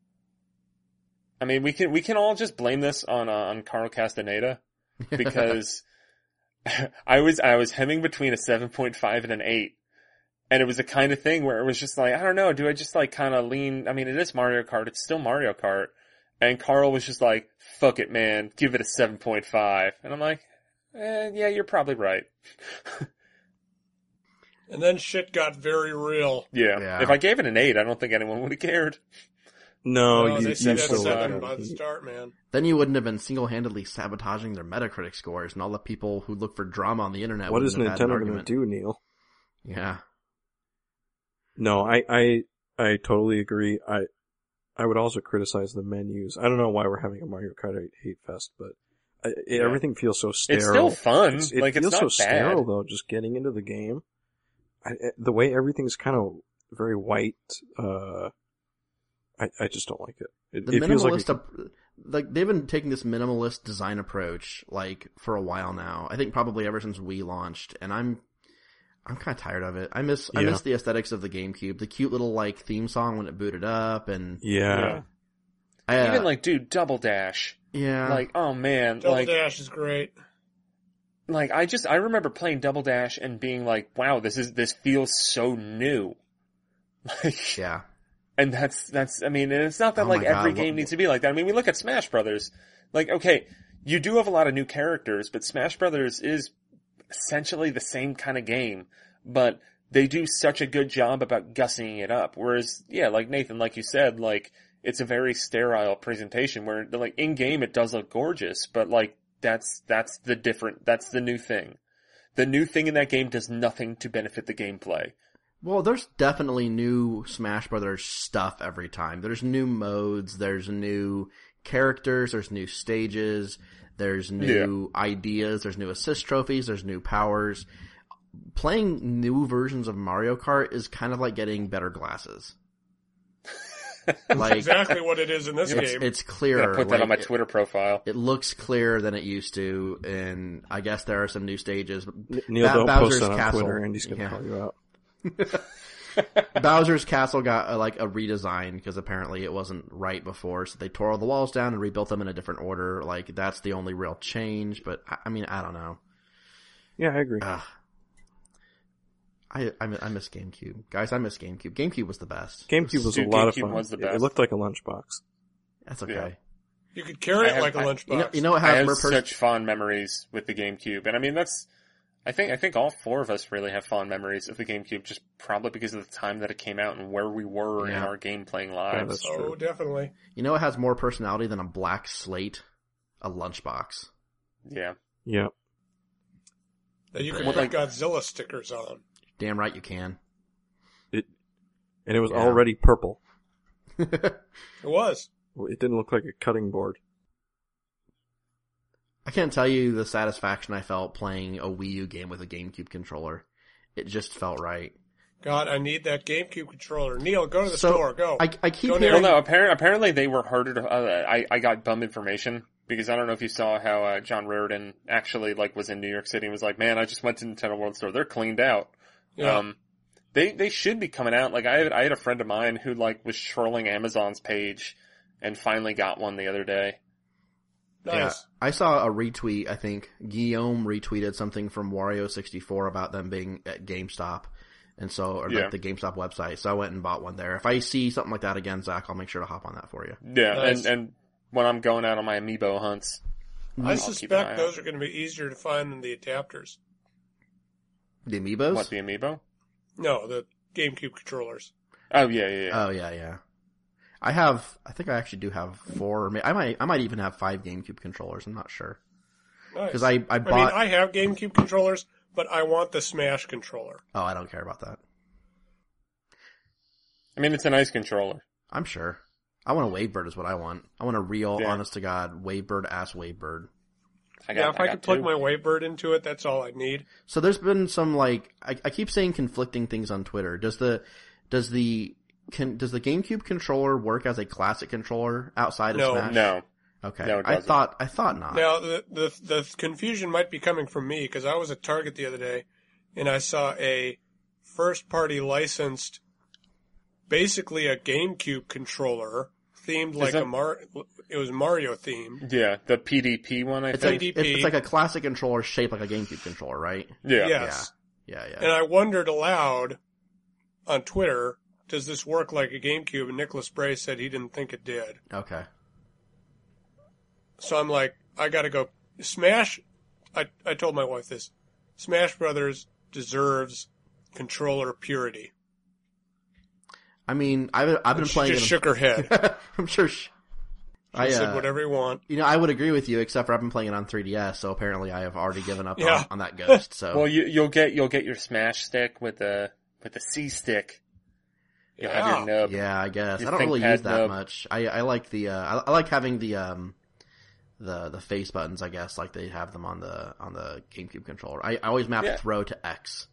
Speaker 2: I mean, we can, we can all just blame this on, uh, on Carl Castaneda because I was, I was hemming between a seven point five and an eight. And it was the kind of thing where it was just like, I don't know, do I just like kind of lean, I mean, it is Mario Kart, it's still Mario Kart. And Carl was just like, fuck it, man, give it a seven point five. And I'm like, eh, yeah, you're probably right.
Speaker 4: And then shit got very real.
Speaker 2: Yeah.
Speaker 3: Yeah.
Speaker 2: If I gave it an eight, I don't think anyone would have cared.
Speaker 5: No,
Speaker 4: No,
Speaker 5: you,
Speaker 4: they
Speaker 5: you
Speaker 4: said that
Speaker 5: still
Speaker 4: seven
Speaker 5: would.
Speaker 4: by the start, man.
Speaker 3: Then you wouldn't have been single-handedly sabotaging their Metacritic scores, and all the people who look for drama on the internet
Speaker 5: What
Speaker 3: wouldn't
Speaker 5: is
Speaker 3: have had an
Speaker 5: Nintendo going to
Speaker 3: argument.
Speaker 5: do, Neil?
Speaker 3: Yeah.
Speaker 5: No, I, I, I totally agree. I, I would also criticize the menus. I don't know why we're having a Mario Kart eight hate fest, but I, it,
Speaker 2: Yeah.
Speaker 5: everything feels so sterile.
Speaker 2: It's still fun.
Speaker 5: It's- it
Speaker 2: like,
Speaker 5: feels
Speaker 2: it's
Speaker 5: so
Speaker 2: not
Speaker 5: sterile
Speaker 2: bad.
Speaker 5: though, just getting into the game. I, I- the way everything's kind of very white, uh, I, I just don't like it. It,
Speaker 3: The
Speaker 5: it feels like,
Speaker 3: minimalist,
Speaker 5: a,
Speaker 3: ap- like they've been taking this minimalist design approach like for a while now. I think probably ever since Wii launched, and I'm, I'm kind of tired of it. I miss, I
Speaker 5: Yeah.
Speaker 3: miss the aesthetics of the GameCube, the cute little like theme song when it booted up, and
Speaker 5: yeah.
Speaker 3: I, uh,
Speaker 2: Even like, dude, Double Dash.
Speaker 3: yeah,
Speaker 2: Like, oh man,
Speaker 4: Double
Speaker 2: like,
Speaker 4: Dash is great.
Speaker 2: like I just, I remember playing Double Dash and being like, wow, this is, this feels so new. Like,
Speaker 3: yeah.
Speaker 2: and that's, that's, I mean, and it's not that
Speaker 3: Oh
Speaker 2: like
Speaker 3: my God,
Speaker 2: every
Speaker 3: what-
Speaker 2: game needs to be like that. I mean, we look at Smash Brothers. Like, okay, you do have a lot of new characters, but Smash Brothers is essentially the same kind of game, but they do such a good job about gussying it up. Whereas, yeah, like Nathan, like you said, like, it's a very sterile presentation where, like, in game it does look gorgeous, but like, that's, that's the different, that's the new thing. The new thing in that game does nothing to benefit the gameplay.
Speaker 3: Well, there's definitely new Smash Brothers stuff every time. There's new modes, there's new characters, there's new stages, there's new ideas, there's new assist trophies, there's new powers. Playing new versions of Mario Kart is kind of like getting better glasses. Like,
Speaker 4: Exactly what it is in this
Speaker 3: it's,
Speaker 4: game.
Speaker 3: it's
Speaker 2: I'm
Speaker 3: clearer.
Speaker 2: gonna put that
Speaker 3: like,
Speaker 2: on my
Speaker 3: it-
Speaker 2: Twitter profile.
Speaker 3: It looks clearer than it used to, and I guess there are some new stages.
Speaker 5: N- Neil,
Speaker 3: Ba-
Speaker 5: don't
Speaker 3: Bowser's
Speaker 5: post that on
Speaker 3: Castle.
Speaker 5: Twitter. Andy's going to
Speaker 3: Yeah.
Speaker 5: call you out.
Speaker 3: Bowser's Castle got uh, like a redesign because apparently it wasn't right before, so they tore all the walls down and rebuilt them in a different order. Like, that's the only real change, but I, I mean, I don't know.
Speaker 5: Yeah, I agree.
Speaker 3: Ugh. I, I mi- I miss GameCube. Guys, I miss GameCube. GameCube was the best.
Speaker 5: GameCube was
Speaker 2: Dude,
Speaker 5: a lot of
Speaker 2: GameCube
Speaker 5: fun.
Speaker 2: was the
Speaker 5: It- It
Speaker 2: best.
Speaker 5: looked like a lunchbox.
Speaker 3: That's okay.
Speaker 2: Yeah.
Speaker 4: You could carry
Speaker 2: I
Speaker 4: it
Speaker 2: have-
Speaker 4: like a
Speaker 2: I-
Speaker 4: lunchbox.
Speaker 3: You know, you know what
Speaker 2: I
Speaker 3: has
Speaker 2: have
Speaker 3: more pers-
Speaker 2: such fond memories with the GameCube, and I mean that's, I think I think all four of us really have fond memories of the GameCube, just probably because of the time that it came out and where we were in
Speaker 3: Yeah.
Speaker 2: our game playing
Speaker 5: Yeah,
Speaker 2: lives.
Speaker 5: that's
Speaker 4: Oh,
Speaker 5: true.
Speaker 4: definitely.
Speaker 3: You know what has more personality than a black slate? A lunchbox.
Speaker 2: Yeah,
Speaker 5: Yeah.
Speaker 4: That you could
Speaker 2: Well,
Speaker 4: put
Speaker 2: like-
Speaker 4: Godzilla stickers on.
Speaker 3: Damn right you can.
Speaker 5: And it was
Speaker 3: Yeah.
Speaker 5: already purple.
Speaker 4: It was.
Speaker 5: It didn't look like a cutting board.
Speaker 3: I can't tell you the satisfaction I felt playing a Wii U game with a GameCube controller. It just felt right.
Speaker 4: God, I need that GameCube controller. Neil, go to the
Speaker 3: So,
Speaker 4: store. Go.
Speaker 3: I, I keep
Speaker 4: Go
Speaker 3: hearing...
Speaker 2: well, no, apparently, apparently they were harder to. Uh, I I got bum information because I don't know if you saw how uh, John Raridan actually like was in New York City and was like, man, I just went to Nintendo World Store. They're cleaned out.
Speaker 4: Yeah.
Speaker 2: Um, they they should be coming out. Like I had I had a friend of mine who like was trolling Amazon's page and finally got one the other day.
Speaker 4: nice.
Speaker 3: Yeah, I saw a retweet, I think. Guillaume retweeted something from Wario sixty-four about them being at GameStop. And so, or
Speaker 2: Yeah.
Speaker 3: like the GameStop website. So I went and bought one there. If I see something like that again, Zach, I'll make sure to hop on that for you.
Speaker 2: Yeah,
Speaker 4: Nice.
Speaker 2: and and when I'm going out on my amiibo hunts.
Speaker 4: I
Speaker 2: I'll keep an eye
Speaker 4: suspect
Speaker 2: out.
Speaker 4: those are going to be easier to find than the adapters.
Speaker 3: The amiibos?
Speaker 2: What, the amiibo?
Speaker 4: No, the GameCube controllers.
Speaker 2: Oh, yeah, yeah, yeah.
Speaker 3: Oh yeah, yeah. I have. I think I actually do have four. Or may- I might. I might even have five GameCube controllers. I'm not sure
Speaker 4: Nice.
Speaker 3: because I I
Speaker 4: I
Speaker 3: bought.
Speaker 4: mean, I have GameCube controllers, but I want the Smash controller.
Speaker 3: Oh, I don't care about that.
Speaker 2: I mean, it's a nice controller.
Speaker 3: I'm sure. I want a Wavebird is what I want. I want a real,
Speaker 2: Yeah.
Speaker 3: honest to God, Wavebird ass Wavebird.
Speaker 2: I got,
Speaker 4: yeah, if I,
Speaker 2: got
Speaker 4: could plug
Speaker 2: two.
Speaker 4: my Wavebird into it, that's all I need.
Speaker 3: So there's been some like I, I keep saying conflicting things on Twitter. Does the does the can does the GameCube controller work as a classic controller outside of
Speaker 4: No.
Speaker 3: Smash?
Speaker 2: No.
Speaker 3: Okay.
Speaker 2: No, it
Speaker 3: I
Speaker 2: doesn't.
Speaker 3: thought I thought not.
Speaker 4: Now, the, the the confusion might be coming from me because I was at Target the other day and I saw a first-party licensed, basically a GameCube controller themed like
Speaker 2: that-
Speaker 4: a Mar. It was Mario themed.
Speaker 2: Yeah, the P D P one, I
Speaker 3: It's
Speaker 2: think.
Speaker 3: like
Speaker 4: P D P.
Speaker 3: it's like a classic controller shaped like a GameCube controller, right?
Speaker 2: Yeah.
Speaker 4: Yes.
Speaker 3: Yeah, yeah.
Speaker 4: And I wondered aloud on Twitter, does this work like a GameCube? And Nicholas Bray said he didn't think it did.
Speaker 3: Okay.
Speaker 4: So I'm like, I gotta go. Smash, I, I told my wife this. Smash Brothers deserves controller purity.
Speaker 3: I mean, I've I've been
Speaker 4: She
Speaker 3: playing.
Speaker 4: just
Speaker 3: it
Speaker 4: shook her head.
Speaker 3: I'm sure. She,
Speaker 4: She
Speaker 3: I
Speaker 4: said,
Speaker 3: uh,
Speaker 4: whatever you want.
Speaker 3: you know, I would agree with you, except for I've been playing it on three D S, so apparently I have already given up
Speaker 4: Yeah.
Speaker 3: on, on that ghost. So
Speaker 2: Well, you, you'll get you'll get your Smash stick with the with the C stick. You'll have your nub.
Speaker 3: yeah, I guess
Speaker 2: Your
Speaker 3: I don't really
Speaker 2: ThinkPad
Speaker 3: use that
Speaker 2: nub.
Speaker 3: much. I I like the uh, I, I like having the um the the face buttons. I guess like they have them on the on the GameCube controller. I, I always map
Speaker 2: Yeah.
Speaker 3: throw to X.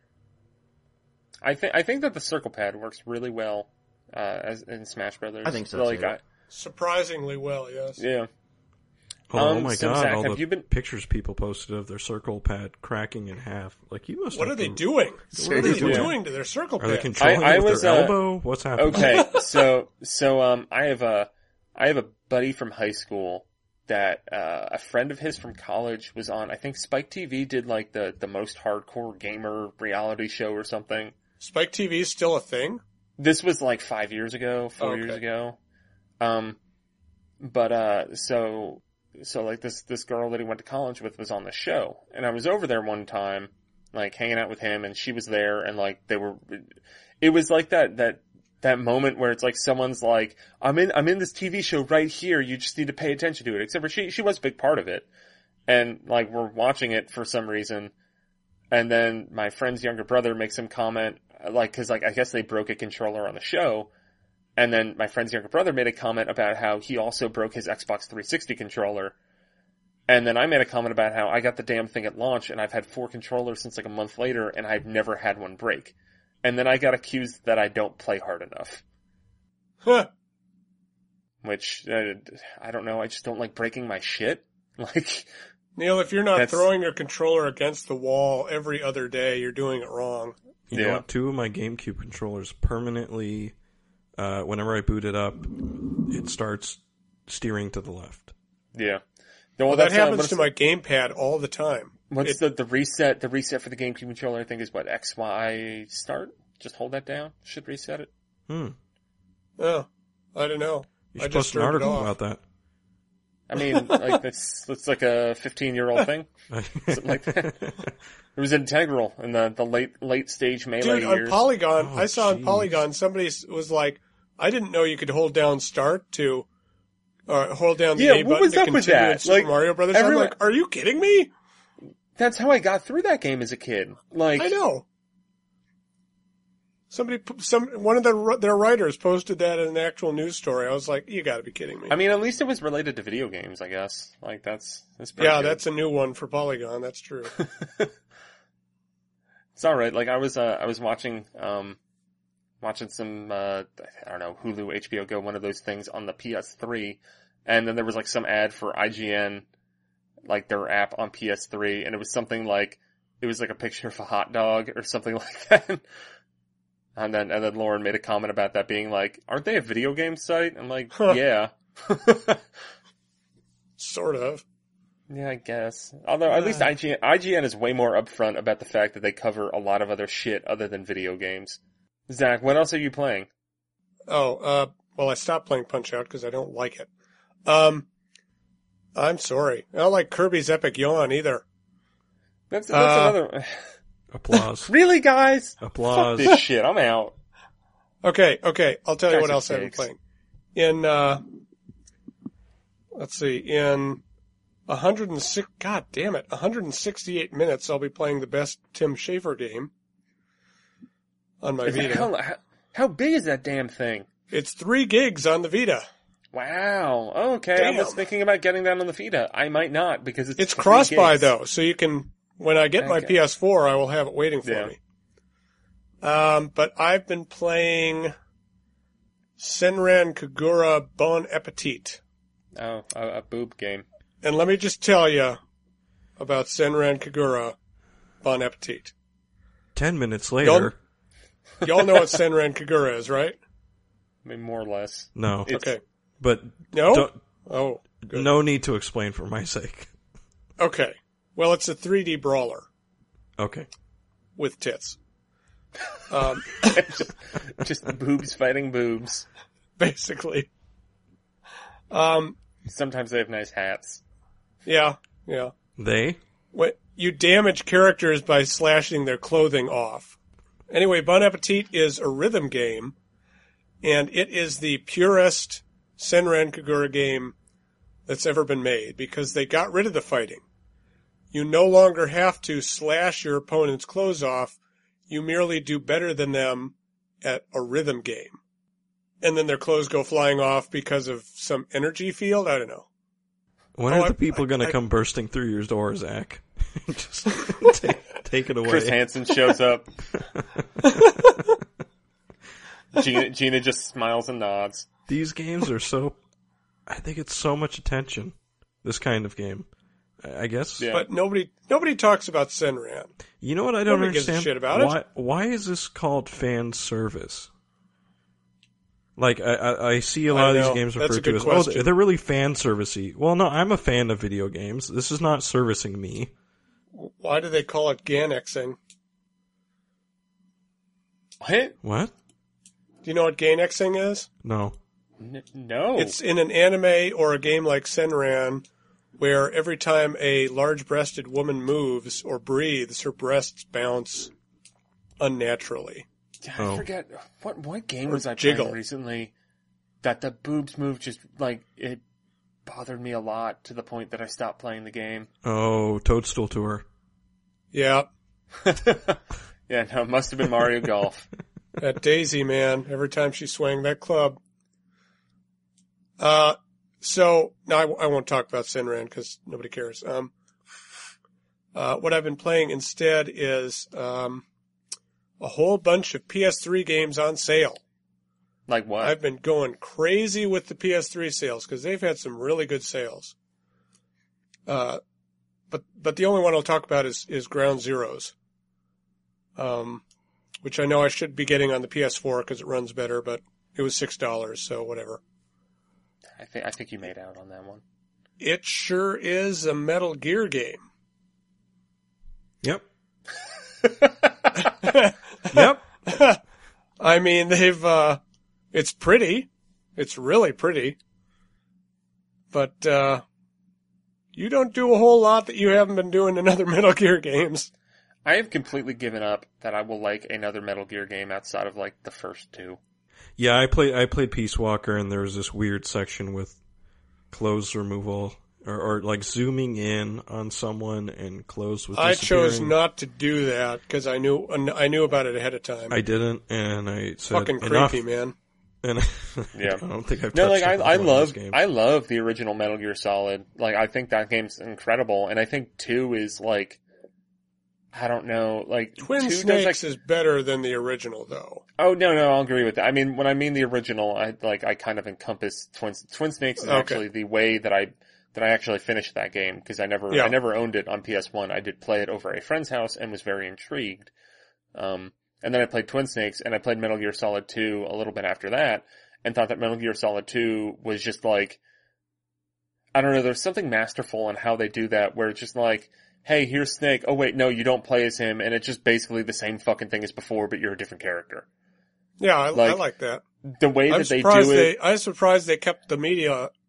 Speaker 2: I think I think that the circle pad works really well uh, as in Smash Brothers.
Speaker 3: I think so,
Speaker 2: like,
Speaker 3: too.
Speaker 2: I,
Speaker 4: Surprisingly well, yes.
Speaker 2: yeah.
Speaker 5: Oh,
Speaker 2: Um,
Speaker 5: oh my
Speaker 2: so
Speaker 5: god,
Speaker 2: Zach,
Speaker 5: all
Speaker 2: have
Speaker 5: the
Speaker 2: you been-
Speaker 5: pictures people posted of their circle pad cracking in half. Like, you must
Speaker 4: What
Speaker 5: have
Speaker 4: are they
Speaker 5: to-
Speaker 4: doing? What are they
Speaker 3: Seriously.
Speaker 4: doing to their circle
Speaker 5: Are they
Speaker 4: pad?
Speaker 5: controlling
Speaker 2: I- I
Speaker 5: it with
Speaker 2: was,
Speaker 5: their
Speaker 2: uh,
Speaker 5: elbow? What's happening?
Speaker 2: Okay, so so um, I have a I have a buddy from high school that uh, a friend of his from college was on. I think Spike T V did like the the most hardcore gamer reality show or something.
Speaker 4: Spike T V is still a thing?
Speaker 2: This was like five years ago, four
Speaker 4: Okay.
Speaker 2: years ago. Um, but uh, so so like this this girl that he went to college with was on the show, and I was over there one time, like hanging out with him, and she was there, and like they were. It was like that that that moment where it's like someone's like, I'm in I'm in this T V show right here. You just need to pay attention to it. Except for she she was a big part of it, and like we're watching it for some reason. And then my friend's younger brother makes some comment, like, cause like, I guess they broke a controller on the show. And then my friend's younger brother made a comment about how he also broke his Xbox three sixty controller. And then I made a comment about how I got the damn thing at launch and I've had four controllers since like a month later and I've never had one break. And then I got accused that I don't play hard enough.
Speaker 4: Huh.
Speaker 2: Which, uh, I don't know, I just don't like breaking my shit. Like,
Speaker 4: Neil, if you're not
Speaker 2: That's-
Speaker 4: throwing your controller against the wall every other day, you're doing it wrong.
Speaker 5: You know
Speaker 2: Yeah.
Speaker 5: what? Two of my GameCube controllers permanently, uh, whenever I boot it up, it starts steering to the left.
Speaker 2: yeah. No,
Speaker 4: Well, that
Speaker 2: that's, uh,
Speaker 4: happens
Speaker 2: what's-
Speaker 4: to my gamepad all the time.
Speaker 2: What's
Speaker 4: It-
Speaker 2: the, the reset? The reset for the GameCube controller, I think, is what, X, Y, start? Just hold that down. Should reset it.
Speaker 5: Hmm.
Speaker 4: Oh, I don't know.
Speaker 5: You
Speaker 4: I
Speaker 5: should
Speaker 4: just
Speaker 5: post an
Speaker 4: turned it
Speaker 5: article
Speaker 4: off.
Speaker 5: about that.
Speaker 2: I mean, like, that's, that's like a fifteen-year-old thing. Something like that. It was integral in the, the late, late stage Melee
Speaker 4: Dude, on
Speaker 2: years.
Speaker 4: Polygon,
Speaker 5: Oh,
Speaker 4: I saw on
Speaker 5: jeez.
Speaker 4: Polygon, somebody s- was like, I didn't know you could hold down start to, uh, hold down the
Speaker 2: Yeah,
Speaker 4: A
Speaker 2: what
Speaker 4: button
Speaker 2: was
Speaker 4: to
Speaker 2: up with
Speaker 4: continue
Speaker 2: that?
Speaker 4: in Super
Speaker 2: Like,
Speaker 4: Mario Brothers.
Speaker 2: everyone-
Speaker 4: I'm like, are you kidding me?
Speaker 2: That's how I got through that game as a kid. Like,
Speaker 4: I know. Somebody, p- some, one of their, their writers posted that in an actual news story. I was like, you gotta be kidding me.
Speaker 2: I mean, at least it was related to video games, I guess. Like, that's, that's pretty
Speaker 4: yeah,
Speaker 2: good.
Speaker 4: that's a new one for Polygon. That's true.
Speaker 2: It's alright. Like, I was, uh, I was watching, um, watching some, uh, I don't know, Hulu, H B O Go, one of those things on the P S three, and then there was like some ad for I G N, like their app on P S three, and it was something like, it was like a picture of a hot dog or something like that. And then, and then Lauren made a comment about that being like, aren't they a video game site? I'm like,
Speaker 4: Huh.
Speaker 2: yeah.
Speaker 4: Sort of.
Speaker 2: Yeah, I guess. Although, at least I G N, I G N is way more upfront about the fact that they cover a lot of other shit other than video games. Zach, what else are you playing?
Speaker 4: Oh, uh, well, I stopped playing Punch Out because I don't like it. Um, I'm sorry. I don't like Kirby's Epic Yawn either.
Speaker 2: That's, that's
Speaker 4: Uh,
Speaker 2: another...
Speaker 5: Applause.
Speaker 2: Really, guys?
Speaker 5: Applause.
Speaker 2: Fuck this shit. I'm out.
Speaker 4: Okay, okay. I'll tell you
Speaker 2: Guys
Speaker 4: what
Speaker 2: are
Speaker 4: else I've been
Speaker 2: pigs.
Speaker 4: playing. In, uh, let's see, in one hundred six, god damn it, one hundred sixty-eight minutes I'll be playing the best Tim Schafer game on my Vita.
Speaker 2: How, how, how big is that damn thing?
Speaker 4: It's three gigs on the Vita.
Speaker 2: Wow. Okay. I
Speaker 4: Damn.
Speaker 2: was thinking about getting that on the Vita. I might not because it's
Speaker 4: It's
Speaker 2: three
Speaker 4: cross-buy
Speaker 2: gigs.
Speaker 4: though, so you can, when I get my
Speaker 2: Okay.
Speaker 4: P S four, I will have it waiting for
Speaker 2: Yeah.
Speaker 4: me. Um, but I've been playing Senran Kagura Bon Appetit.
Speaker 2: Oh, a, a boob game.
Speaker 4: And let me just tell you about Senran Kagura Bon Appetit.
Speaker 5: Ten minutes later.
Speaker 4: Y'all know what Senran Kagura is, right?
Speaker 2: I mean, more or less.
Speaker 5: No.
Speaker 2: It's-
Speaker 4: Okay.
Speaker 5: But
Speaker 4: No?
Speaker 5: don't,
Speaker 4: Oh, good.
Speaker 5: no need to explain for my sake.
Speaker 4: Okay. Well, it's a three D brawler
Speaker 5: Okay.
Speaker 4: with tits. Um,
Speaker 2: just, just boobs fighting boobs.
Speaker 4: basically. Um,
Speaker 2: Sometimes they have nice hats.
Speaker 4: yeah, yeah.
Speaker 5: They?
Speaker 4: What, you damage characters by slashing their clothing off. Anyway, Bon Appetit is a rhythm game, and it is the purest Senran Kagura game that's ever been made, because they got rid of the fighting. You no longer have to slash your opponent's clothes off, you merely do better than them at a rhythm game. And then their clothes go flying off because of some energy field? I don't know.
Speaker 5: When
Speaker 4: Oh,
Speaker 5: are
Speaker 4: I-
Speaker 5: the people
Speaker 4: I-
Speaker 5: going to
Speaker 4: I-
Speaker 5: come bursting through your door, Zach? Just take, take it away.
Speaker 2: Chris Hansen shows up. Gina, Gina just smiles and nods.
Speaker 5: These games are so... I think it's so much attention. This kind of game. I I guess.
Speaker 2: Yeah.
Speaker 4: But nobody nobody talks about Senran.
Speaker 5: You know what I don't
Speaker 4: Nobody gives a
Speaker 5: understand?
Speaker 4: shit about it.
Speaker 5: why, Why is this called fan service? Like, I, I, I see a lot
Speaker 4: I
Speaker 5: of
Speaker 4: know.
Speaker 5: these games
Speaker 4: That's a
Speaker 5: referred to
Speaker 4: good
Speaker 5: as,
Speaker 4: question.
Speaker 5: oh, they're really fan servicey. Well, no, I'm a fan of video games. This is not servicing me.
Speaker 4: Why do they call it Ganexing?
Speaker 2: What?
Speaker 5: What?
Speaker 4: Do you know what Ganexing is?
Speaker 5: No.
Speaker 2: N- no.
Speaker 4: It's in an anime or a game like Senran, where every time a large-breasted woman moves or breathes, her breasts bounce unnaturally.
Speaker 2: I
Speaker 5: Oh.
Speaker 2: forget what what game
Speaker 4: Or
Speaker 2: was I
Speaker 4: jiggle.
Speaker 2: playing recently that the boobs move just like it bothered me a lot to the point that I stopped playing the game.
Speaker 5: Oh, Toadstool Tour.
Speaker 4: Yeah,
Speaker 2: Yeah, no, it must have been Mario Golf.
Speaker 4: that Daisy, man, every time she swang that club. Uh, so, now I, I won't talk about Senran because nobody cares. Um, uh, what I've been playing instead is, um, a whole bunch of P S three games on sale.
Speaker 2: Like what?
Speaker 4: I've been going crazy with the P S three sales because they've had some really good sales. Uh, but but the only one I'll talk about is is Ground Zeroes, um, which I know I should be getting on the P S four because it runs better, but it was six dollars, so whatever.
Speaker 2: I think I think you made out on that one.
Speaker 4: It sure is a Metal Gear game.
Speaker 5: Yep. Yep.
Speaker 4: I mean, they've, uh, it's pretty. It's really pretty. But, uh, you don't do a whole lot that you haven't been doing in other Metal Gear games.
Speaker 2: I have completely given up that I will like another Metal Gear game outside of like the first two.
Speaker 5: Yeah, I played I played Peace Walker, and there was this weird section with clothes removal, or, or like zooming in on someone and clothes was
Speaker 4: I chose
Speaker 5: disappearing.
Speaker 4: not to do that because I knew, I knew about it ahead of time.
Speaker 5: I didn't, and I said
Speaker 4: Fucking
Speaker 5: enough.
Speaker 4: creepy, man.
Speaker 5: And
Speaker 2: Yeah.
Speaker 5: I don't think I've touched
Speaker 2: No, like I,
Speaker 5: another
Speaker 2: I
Speaker 5: one of
Speaker 2: love,
Speaker 5: those games.
Speaker 2: I love the original Metal Gear Solid. Like I think that game's incredible, and I think two is like, I don't know, like
Speaker 4: Twin
Speaker 2: two does,
Speaker 4: Snakes
Speaker 2: like,
Speaker 4: is better than the original, though.
Speaker 2: oh no, no, I'll agree with that. I mean, when I mean the original, I like I kind of encompass Twin Twin Snakes is
Speaker 4: Okay.
Speaker 2: actually the way that I that I actually finished that game because I never
Speaker 4: Yeah.
Speaker 2: I never owned it on P S one. I did play it over a friend's house and was very intrigued. Um, and then I played Twin Snakes and I played Metal Gear Solid two a little bit after that and thought that Metal Gear Solid two was just like, I don't know, there's something masterful in how they do that where it's just like, hey, here's Snake. Oh wait, no, you don't play as him, and it's just basically the same fucking thing as before, but you're a different character.
Speaker 4: Yeah, I
Speaker 2: Like,
Speaker 4: I like that.
Speaker 2: The way
Speaker 4: I'm
Speaker 2: that they
Speaker 4: surprised
Speaker 2: do
Speaker 4: they,
Speaker 2: it,
Speaker 4: I'm surprised they kept the media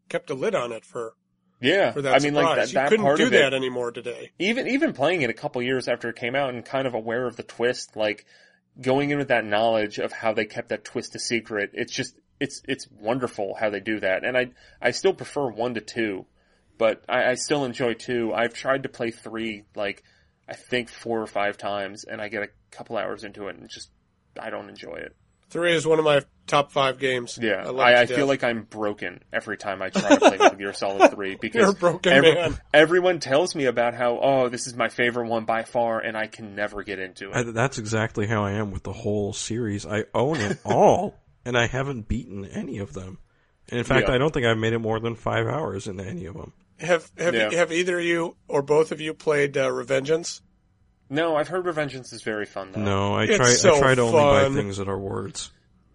Speaker 4: kept a lid on it for
Speaker 2: Yeah,
Speaker 4: for that
Speaker 2: I mean,
Speaker 4: surprise.
Speaker 2: like that, that
Speaker 4: you couldn't
Speaker 2: part
Speaker 4: do
Speaker 2: of it,
Speaker 4: that anymore today.
Speaker 2: even even playing it a couple years after it came out and kind of aware of the twist, like going in with that knowledge of how they kept that twist a secret. It's just it's it's wonderful how they do that, and I I still prefer one to two, but I, I still enjoy two. I've tried to play three like I think four or five times, and I get a couple hours into it and just I don't enjoy it.
Speaker 4: Three is one of my top five games.
Speaker 2: Yeah,
Speaker 4: I, love
Speaker 2: I,
Speaker 4: it
Speaker 2: I
Speaker 4: to
Speaker 2: feel
Speaker 4: death.
Speaker 2: like I'm broken every time I try to play Metal Gear Solid three because
Speaker 4: You're a broken
Speaker 2: every-
Speaker 4: man.
Speaker 2: everyone tells me about how, oh, this is my favorite one by far, and I can never get into it.
Speaker 5: I, that's exactly how I am with the whole series. I own it all, and I haven't beaten any of them. And in fact,
Speaker 2: Yeah.
Speaker 5: I don't think I've made it more than five hours into any of them.
Speaker 4: Have have
Speaker 2: Yeah.
Speaker 4: have either of you or both of you played uh, Revengeance?
Speaker 2: No, I've heard Revengeance is very fun, though.
Speaker 5: No, I
Speaker 4: It's
Speaker 5: try.
Speaker 4: so
Speaker 5: I try to only buy
Speaker 4: fun.
Speaker 5: things that are words.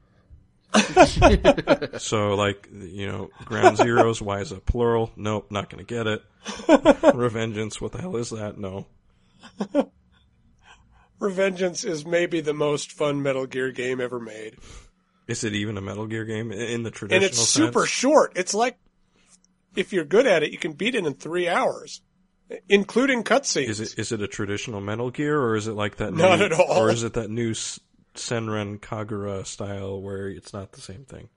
Speaker 5: So, like, you know, Ground Zeroes, why is it plural? Nope, not gonna get it. Revengeance, what the hell is that? No.
Speaker 4: Revengeance is maybe the most fun Metal Gear game ever made.
Speaker 5: Is it even a Metal Gear game in the traditional
Speaker 4: And it's
Speaker 5: sense?
Speaker 4: super short. It's like, if you're good at it, you can beat it in three hours, including cutscenes.
Speaker 5: Is it is it a traditional Metal Gear, or is it like that?
Speaker 4: Not
Speaker 5: new,
Speaker 4: at all.
Speaker 5: Or is it that new S- Senran Kagura style where it's not the same thing?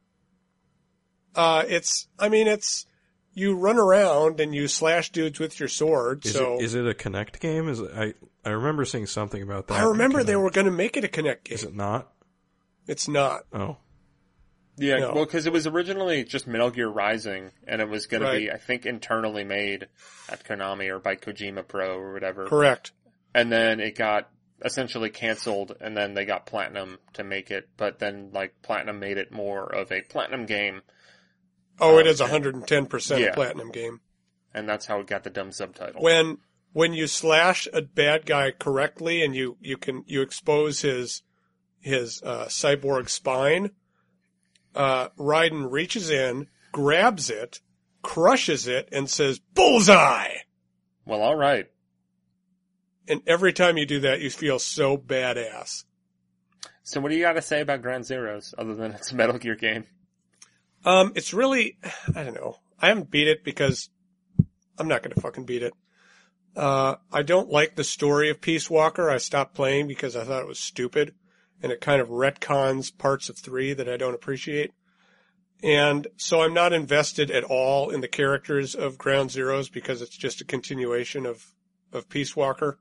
Speaker 4: Uh, it's, I mean, it's, you run around and you slash dudes with your sword,
Speaker 5: Is
Speaker 4: so.
Speaker 5: it is it a Connect game? Is it, I I remember seeing something about that.
Speaker 4: I remember they
Speaker 5: Kinect.
Speaker 4: were going to make it a Kinect game.
Speaker 5: Is it not?
Speaker 4: It's not.
Speaker 5: Oh,
Speaker 2: Yeah,
Speaker 4: No.
Speaker 2: well, because it was originally just Metal Gear Rising, and it was going to be,
Speaker 4: Right.
Speaker 2: I think, internally made at Konami or by Kojima Pro or whatever.
Speaker 4: Correct.
Speaker 2: And then it got essentially canceled, and then they got Platinum to make it, but then, like, Platinum made it more of a Platinum game,
Speaker 4: Oh, it
Speaker 2: Um,
Speaker 4: is a one hundred ten percent
Speaker 2: yeah.
Speaker 4: a platinum game.
Speaker 2: and that's how it got the dumb subtitle.
Speaker 4: When, when you slash a bad guy correctly and you, you can, you expose his, his, uh, cyborg spine, uh, Raiden reaches in, grabs it, crushes it, and says, "Bullseye!"
Speaker 2: Well, alright.
Speaker 4: And every time you do that, you feel so badass.
Speaker 2: So what do you got to say about Ground Zeroes, other than it's a Metal Gear game?
Speaker 4: Um, it's really, I don't know. I haven't beat it because I'm not going to fucking beat it. Uh, I don't like the story of Peace Walker. I stopped playing because I thought it was stupid and it kind of retcons parts of three that I don't appreciate. And so I'm not invested at all in the characters of Ground Zeroes because it's just a continuation of, of Peace Walker.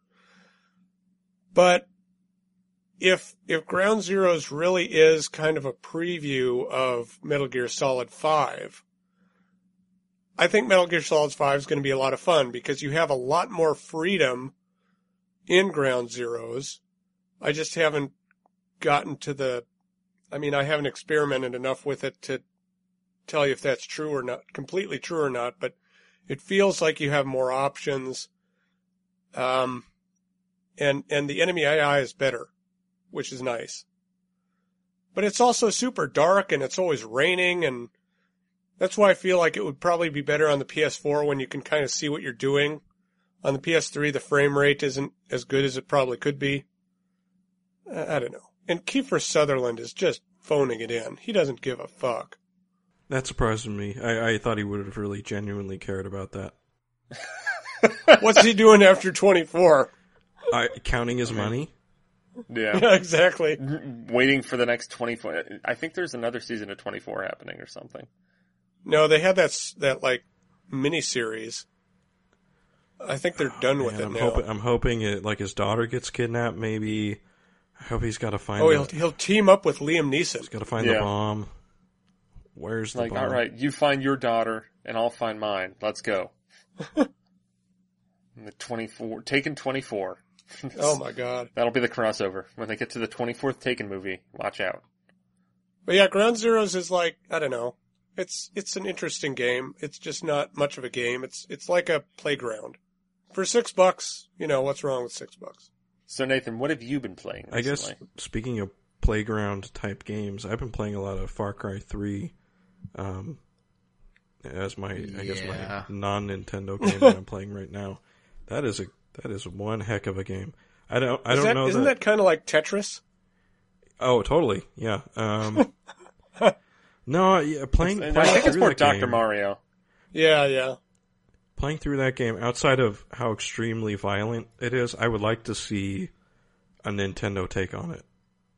Speaker 4: But if, if Ground Zeroes really is kind of a preview of Metal Gear Solid five, I think Metal Gear Solid five is going to be a lot of fun because you have a lot more freedom in Ground Zeroes. I just haven't gotten to the, I mean, I haven't experimented enough with it to tell you if that's true or not, completely true or not, but it feels like you have more options. Um, and, and the enemy A I is better, which is nice. But it's also super dark and it's always raining, and that's why I feel like it would probably be better on the P S four when you can kind of see what you're doing. On the P S three, the frame rate isn't as good as it probably could be. I don't know. And Kiefer Sutherland is just phoning it in. He doesn't give a fuck.
Speaker 5: that surprised me. I, I thought he would have really genuinely cared about that.
Speaker 4: What's he doing after twenty-four?
Speaker 5: I, counting his money.
Speaker 2: Yeah.
Speaker 4: Yeah, exactly.
Speaker 2: Waiting for the next twenty-four. I think there's another season of twenty-four happening or something.
Speaker 4: No, they had that, s- that like, mini-series. I think they're done with
Speaker 5: Man,
Speaker 4: it
Speaker 5: I'm
Speaker 4: now.
Speaker 5: hoping. I'm hoping it like his daughter gets kidnapped. Maybe. I hope he's got to find.
Speaker 4: Oh,
Speaker 5: the,
Speaker 4: he'll, he'll team up with Liam Neeson.
Speaker 5: He's got to find
Speaker 2: Yeah.
Speaker 5: the bomb. Where's the
Speaker 2: Like,
Speaker 5: bomb?
Speaker 2: all right, you find your daughter, and I'll find mine. Let's go. And the twenty-four, Taken twenty-four.
Speaker 4: Oh my god.
Speaker 2: That'll be the crossover. When they get to the twenty-fourth Taken movie, watch out.
Speaker 4: But yeah, Ground Zeroes is like, I don't know. It's, it's an interesting game. It's just not much of a game. It's, it's like a playground. For six bucks, you know, what's wrong with six bucks?
Speaker 2: So Nathan, what have you been playing
Speaker 5: I guess
Speaker 2: recently?
Speaker 5: speaking of playground type games, I've been playing a lot of Far Cry three, um, as my I guess
Speaker 3: Yeah.
Speaker 5: my non Nintendo game that I'm playing right now. That is a that is one heck of a game. I don't I
Speaker 4: Is
Speaker 5: don't
Speaker 4: that,
Speaker 5: know
Speaker 4: isn't that kind of like Tetris?
Speaker 5: Oh, totally. Yeah. Um, no, yeah, playing.
Speaker 2: And
Speaker 5: playing
Speaker 2: I think it's
Speaker 5: through
Speaker 2: more
Speaker 5: that
Speaker 2: Doctor
Speaker 5: game-
Speaker 2: Mario.
Speaker 4: Yeah, yeah.
Speaker 5: Playing through that game, outside of how extremely violent it is, I would like to see a Nintendo take on it.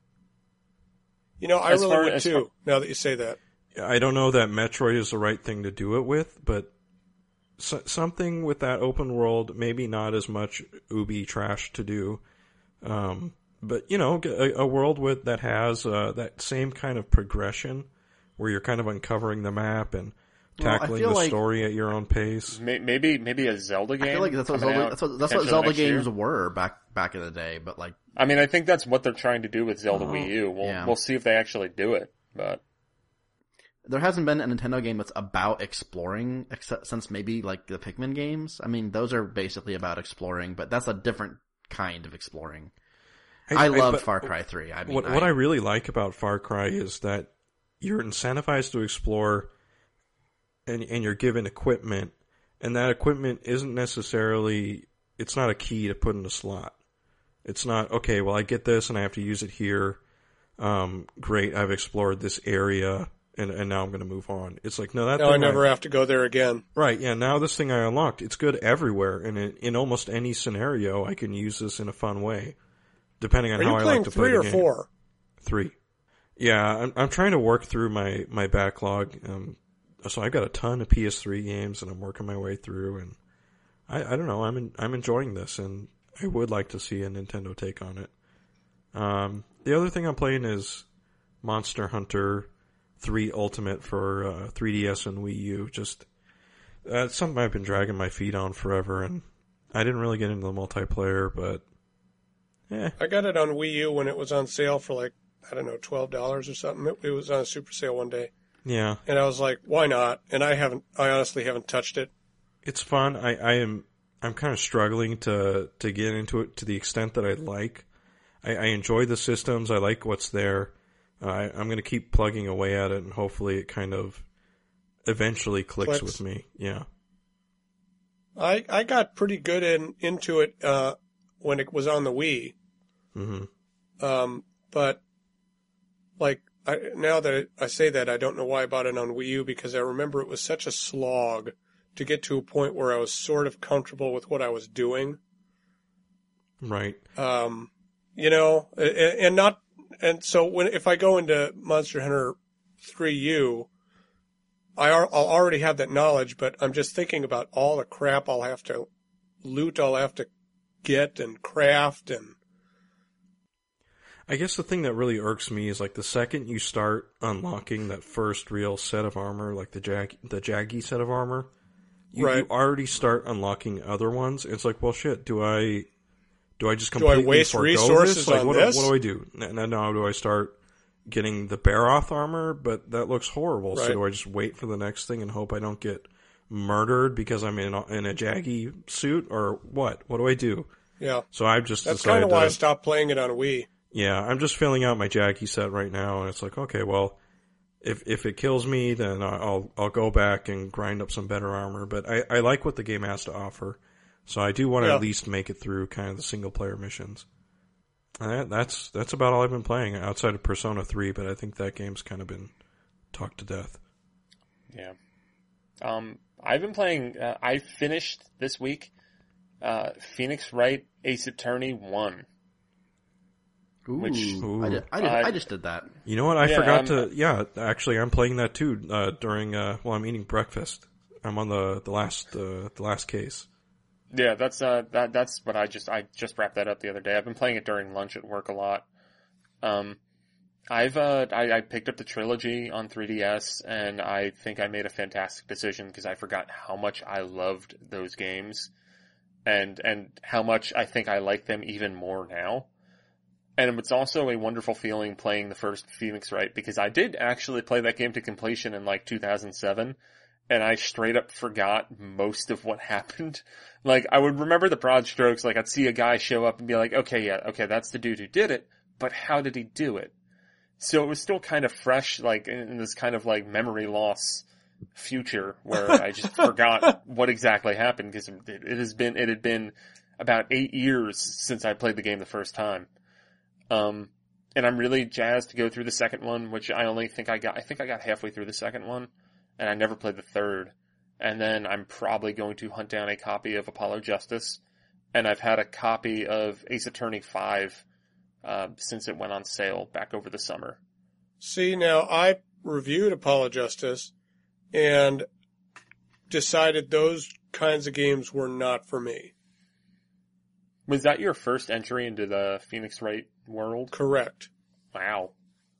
Speaker 4: You know, I
Speaker 2: As
Speaker 4: really
Speaker 2: far-
Speaker 4: would
Speaker 2: as
Speaker 4: too,
Speaker 2: far-
Speaker 4: now that you say that.
Speaker 5: I don't know that Metroid is the right thing to do it with, but so, something with that open world, maybe not as much Ubi trash to do. Um, but, you know, a, a world with that has uh, that same kind of progression where you're kind of uncovering the map and
Speaker 3: Well, I
Speaker 5: tackling
Speaker 3: feel
Speaker 5: the
Speaker 3: like-
Speaker 5: story at your own pace.
Speaker 2: May- Maybe maybe a Zelda game.
Speaker 3: I feel like that's what
Speaker 2: coming
Speaker 3: Zelda,
Speaker 2: out
Speaker 3: that's what, that's what
Speaker 2: potentially
Speaker 3: Zelda
Speaker 2: next year.
Speaker 3: games were back back in the day. But like,
Speaker 2: I mean, I think that's what they're trying to do with Zelda
Speaker 3: Oh,
Speaker 2: Wii U. We'll
Speaker 3: yeah.
Speaker 2: we'll see if they actually do it. But
Speaker 3: there hasn't been a Nintendo game that's about exploring, except since maybe like the Pikmin games. I mean, those are basically about exploring, but that's a different kind of exploring. I, love
Speaker 5: but
Speaker 3: Far Cry three. I mean,
Speaker 5: what, what I really like about Far Cry is that you're incentivized to explore, and and you're given equipment, and that equipment isn't necessarily, it's not a key to put in a slot. It's not, okay, well I get this and I have to use it here. Um, great, I've explored this area, and, and now I'm going to move on. It's like, no, that
Speaker 4: Now
Speaker 5: thing
Speaker 4: I never have to go there again.
Speaker 5: Right, yeah, now this thing I unlocked, it's good everywhere, and in, in almost any scenario, I can use this in a fun way, depending on
Speaker 4: Are
Speaker 5: how
Speaker 4: you
Speaker 5: I
Speaker 4: playing
Speaker 5: like to play
Speaker 4: three
Speaker 5: the
Speaker 4: or
Speaker 5: game.
Speaker 4: four?
Speaker 5: Three. Yeah, I'm, I'm trying to work through my, my backlog, um, so I've got a ton of P S three games, and I'm working my way through, and I, I don't know, I'm in, I'm enjoying this, and I would like to see a Nintendo take on it. Um, the other thing I'm playing is Monster Hunter three Ultimate for uh, three D S and Wii U. Just uh, it's something I've been dragging my feet on forever, and I didn't really get into the multiplayer, but eh.
Speaker 4: I got it on Wii U when it was on sale for like, I don't know, twelve dollars or something. It, it was on a super sale one day.
Speaker 5: Yeah,
Speaker 4: And I was like, why not? And I haven't, I honestly haven't touched it.
Speaker 5: it's fun. I, I am I'm kind of struggling to to get into it to the extent that I'd like. I, I enjoy the systems. I like what's there. Uh, I, I'm going to keep plugging away at it, and hopefully it kind of eventually clicks,
Speaker 4: Clicks.
Speaker 5: with me. Yeah.
Speaker 4: I, I got pretty good in, into it, uh, when it was on the Wii.
Speaker 5: hmm
Speaker 4: Um, but like, I, now that I say that, I don't know why I bought it on Wii U, because I remember it was such a slog to get to a point where I was sort of comfortable with what I was doing.
Speaker 5: Right.
Speaker 4: Um, you know, and, and not, and so when, if I go into Monster Hunter three U, I are, I'll already have that knowledge, but I'm just thinking about all the crap I'll have to loot, I'll have to get and craft and,
Speaker 5: I guess the thing that really irks me is like the second you start unlocking that first real set of armor, like the Jag the Jaggy set of armor, you,
Speaker 4: Right.
Speaker 5: you already start unlocking other ones. It's like, well, shit. Do I do I just
Speaker 4: Do I
Speaker 5: completely
Speaker 4: waste
Speaker 5: forego
Speaker 4: resources
Speaker 5: this? Like,
Speaker 4: on
Speaker 5: what,
Speaker 4: this?
Speaker 5: what do I do? Now, now do I start getting the Baroth armor? But that looks horrible. So
Speaker 4: Right.
Speaker 5: do I just wait for the next thing and hope I don't get murdered because I'm in a, in a Jaggy suit, or what? What do I do?
Speaker 4: yeah.
Speaker 5: So I've just
Speaker 4: That's
Speaker 5: decided
Speaker 4: kind of why
Speaker 5: to,
Speaker 4: I stopped playing it on Wii.
Speaker 5: yeah, I'm just filling out my Jackie set right now, and it's like, okay, well, if if it kills me, then I'll I'll go back and grind up some better armor. But I, I like what the game has to offer, so I do want to
Speaker 4: Yeah.
Speaker 5: at least make it through kind of the single player missions. And that, that's that's about all I've been playing outside of Persona three, but I think that game's kind of been talked to death.
Speaker 2: Yeah. Um, I've been playing, uh, I finished this week, uh, Phoenix Wright Ace Attorney one.
Speaker 3: Ooh,
Speaker 2: Which-
Speaker 3: I, did, I, did,
Speaker 2: uh,
Speaker 3: I just did that.
Speaker 5: You know what? I
Speaker 2: Yeah,
Speaker 5: forgot
Speaker 2: um,
Speaker 5: to. Yeah, actually, I'm playing that too uh, during uh, while I'm eating breakfast. I'm on the the last uh, the last case.
Speaker 2: Yeah, that's, uh, that, that's what I just, I just wrapped that up the other day. I've been playing it during lunch at work a lot. Um, I've, uh, I, I picked up the trilogy on three D S, and I think I made a fantastic decision because I forgot how much I loved those games, and, and how much I think I like them even more now. And it's also a wonderful feeling playing the first Phoenix Wright, because I did actually play that game to completion in like two thousand seven, and I straight up forgot most of what happened. Like, I would remember the broad strokes, like I'd see a guy show up and be like, okay, yeah, okay, that's the dude who did it, but how did he do it? So it was still kind of fresh, like, in this kind of like memory loss future where I just forgot what exactly happened, because it, it has been, it had been about eight years since I played the game the first time. Um, and I'm really jazzed to go through the second one, which I only think I got, I think I got halfway through the second one, and I never played the third. and then I'm probably going to hunt down a copy of Apollo Justice, and I've had a copy of Ace Attorney five uh, since it went on sale back over the summer.
Speaker 4: See, now I reviewed Apollo Justice and decided those kinds of games were not for me.
Speaker 2: Was that your first entry into the Phoenix Wright world?
Speaker 4: Correct.
Speaker 2: Wow.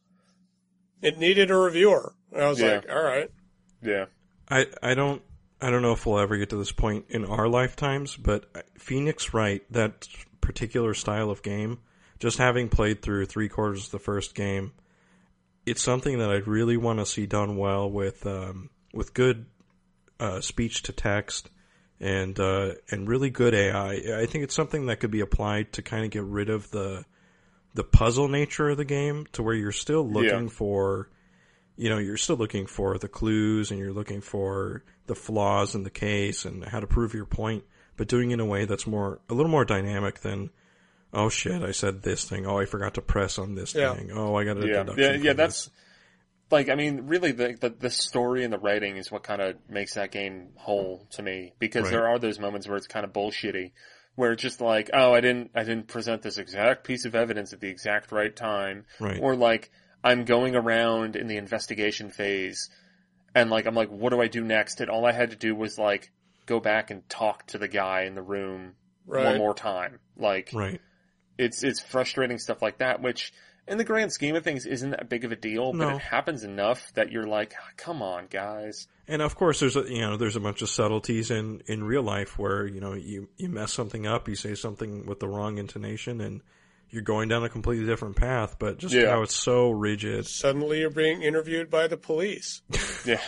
Speaker 4: It needed a reviewer. I was
Speaker 2: Yeah.
Speaker 4: like, all right.
Speaker 2: Yeah.
Speaker 5: I, I don't I don't know if we'll ever get to this point in our lifetimes, but Phoenix Wright, that particular style of game, just having played through three quarters of the first game, it's something that I'd really want to see done well with um, with good uh, speech to text and uh, and really good A I. I think it's something that could be applied to kind of get rid of the the puzzle nature of the game, to where you're still looking
Speaker 2: Yeah.
Speaker 5: for, you know, you're still looking for the clues and you're looking for the flaws in the case and how to prove your point, but doing it in a way that's more, a little more dynamic than, oh shit, I said this thing. Oh, I forgot to press on this
Speaker 4: Yeah.
Speaker 5: thing. Oh, I got a
Speaker 2: Yeah.
Speaker 5: deduction.
Speaker 2: Yeah. Yeah.
Speaker 5: from
Speaker 2: That's
Speaker 5: this.
Speaker 2: like, I mean, really the, the, the story and the writing is what kind of makes that game whole to me, because
Speaker 5: Right.
Speaker 2: there are those moments where it's kind of bullshitty, where it's just like, oh, I didn't, I didn't present this exact piece of evidence at the exact right time.
Speaker 5: Right.
Speaker 2: Or like, I'm going around in the investigation phase and like, I'm like, what do I do next? And all I had to do was like, go back and talk to the guy in the room
Speaker 4: Right.
Speaker 2: one more time. Like,
Speaker 5: Right.
Speaker 2: it's, it's frustrating stuff like that, which in the grand scheme of things isn't that big of a deal,
Speaker 5: No.
Speaker 2: but it happens enough that you're like, "Ah, come on, guys.
Speaker 5: And of course, there's a, you know, there's a bunch of subtleties in, in real life where, you know, you, you mess something up, you say something with the wrong intonation, and you're going down a completely different path, but just
Speaker 2: Yeah.
Speaker 5: how it's so rigid.
Speaker 4: Suddenly you're being interviewed by the police.
Speaker 2: Yeah.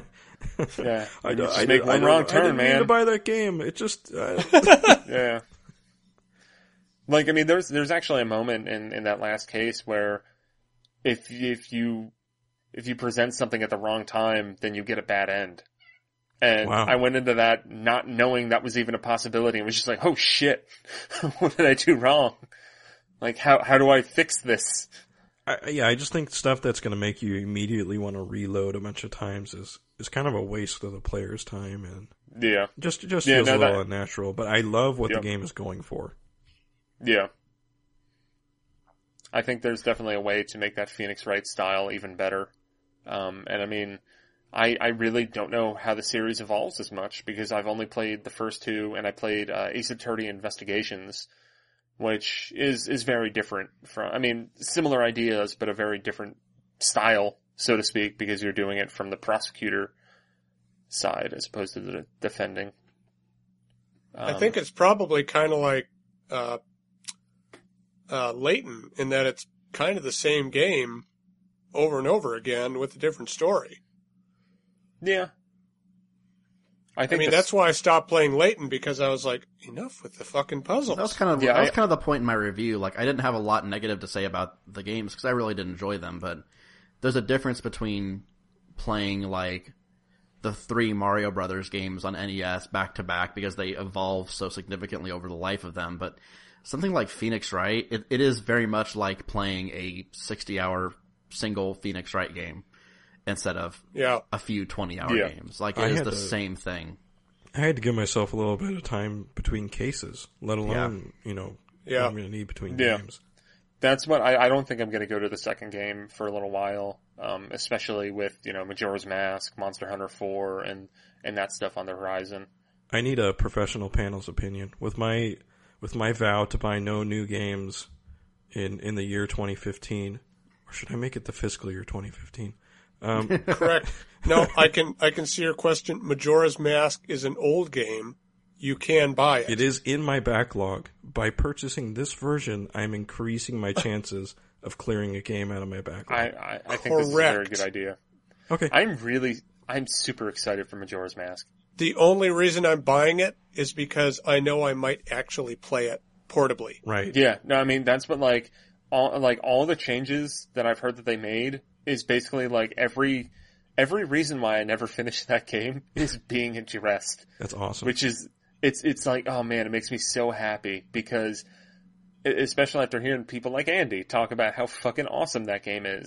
Speaker 2: Yeah.
Speaker 5: I
Speaker 2: You
Speaker 5: don't,
Speaker 2: just
Speaker 5: I
Speaker 2: make
Speaker 5: don't-
Speaker 2: one
Speaker 5: I don't-
Speaker 2: wrong
Speaker 5: I
Speaker 2: turn,
Speaker 5: didn't mean to
Speaker 2: man.
Speaker 5: buy that game. It just, uh,
Speaker 2: Yeah. Like, I mean, there's, there's actually a moment in, in that last case where if, if you, if you present something at the wrong time, then you get a bad end. And
Speaker 5: Wow.
Speaker 2: I went into that not knowing that was even a possibility and was just like, oh shit, what did I do wrong? Like, how, how do I fix this?
Speaker 5: I, yeah, I just think stuff that's going to make you immediately want to reload a bunch of times is, is kind of a waste of the player's time, and
Speaker 2: Yeah.
Speaker 5: just, it just
Speaker 2: Yeah,
Speaker 5: feels
Speaker 2: no,
Speaker 5: a little
Speaker 2: that-
Speaker 5: unnatural, but I love what
Speaker 2: Yep.
Speaker 5: the game is going for.
Speaker 2: Yeah. I think there's definitely a way to make that Phoenix Wright style even better. Um, and I mean, I, I really don't know how the series evolves as much, because I've only played the first two, and I played uh, Ace Attorney Investigations, which is, is very different from, I mean, similar ideas, but a very different style, so to speak, because you're doing it from the prosecutor side as opposed to the defending.
Speaker 4: I
Speaker 2: Um,
Speaker 4: think it's probably kind of like uh, uh, Leighton, in that it's kind of the same game over and over again with a different story.
Speaker 2: Yeah. I
Speaker 4: I
Speaker 2: think
Speaker 4: mean,
Speaker 2: the-
Speaker 4: that's why I stopped playing Leighton, because I was like, enough with the fucking puzzles.
Speaker 3: That was kind of
Speaker 2: Yeah,
Speaker 3: that was
Speaker 2: I-
Speaker 3: kind of the point in my review. Like, I didn't have a lot negative to say about the games because I really did enjoy them. But there's a difference between playing like the three Mario Brothers games on N E S back to back, because they evolve so significantly over the life of them. But something like Phoenix Wright, it, it is very much like playing a sixty hour single Phoenix Wright game instead of
Speaker 4: yeah.
Speaker 3: a few twenty hour
Speaker 2: Yeah.
Speaker 3: games. Like,
Speaker 5: I
Speaker 3: it is
Speaker 5: had
Speaker 3: the
Speaker 5: to-
Speaker 3: same thing.
Speaker 5: I had to give myself a little bit of time between cases, let alone, you know,
Speaker 4: Yeah.
Speaker 5: what I'm going to need between
Speaker 2: Yeah.
Speaker 5: games.
Speaker 2: That's what I, I don't think I'm going to go to the second game for a little while, um, especially with, you know, Majora's Mask, Monster Hunter four, and, and that stuff on the horizon.
Speaker 5: I need a professional panel's opinion. With my with my vow to buy no new games in, in the year twenty fifteen, or should I make it the fiscal year twenty fifteen? Um,
Speaker 4: Correct. No, I can I can see your question. Majora's Mask is an old game. You can buy it.
Speaker 5: it is in my backlog. By purchasing this version, I'm increasing my chances of clearing a game out of my backlog.
Speaker 2: I, I, I think this is a very
Speaker 4: Correct.
Speaker 2: good idea.
Speaker 5: okay.
Speaker 2: I'm really, I'm super excited for Majora's Mask.
Speaker 4: The only reason I'm buying it is because I know I might actually play it portably.
Speaker 5: right.
Speaker 2: Yeah, no, I mean, that's what, like, all, like, all the changes that I've heard that they made is basically, like, every, every reason why I never finished that game is being addressed.
Speaker 5: That's awesome.
Speaker 2: Which is, it's, it's like, oh man, it makes me so happy, because, especially after hearing people like Andy talk about how fucking awesome that game is.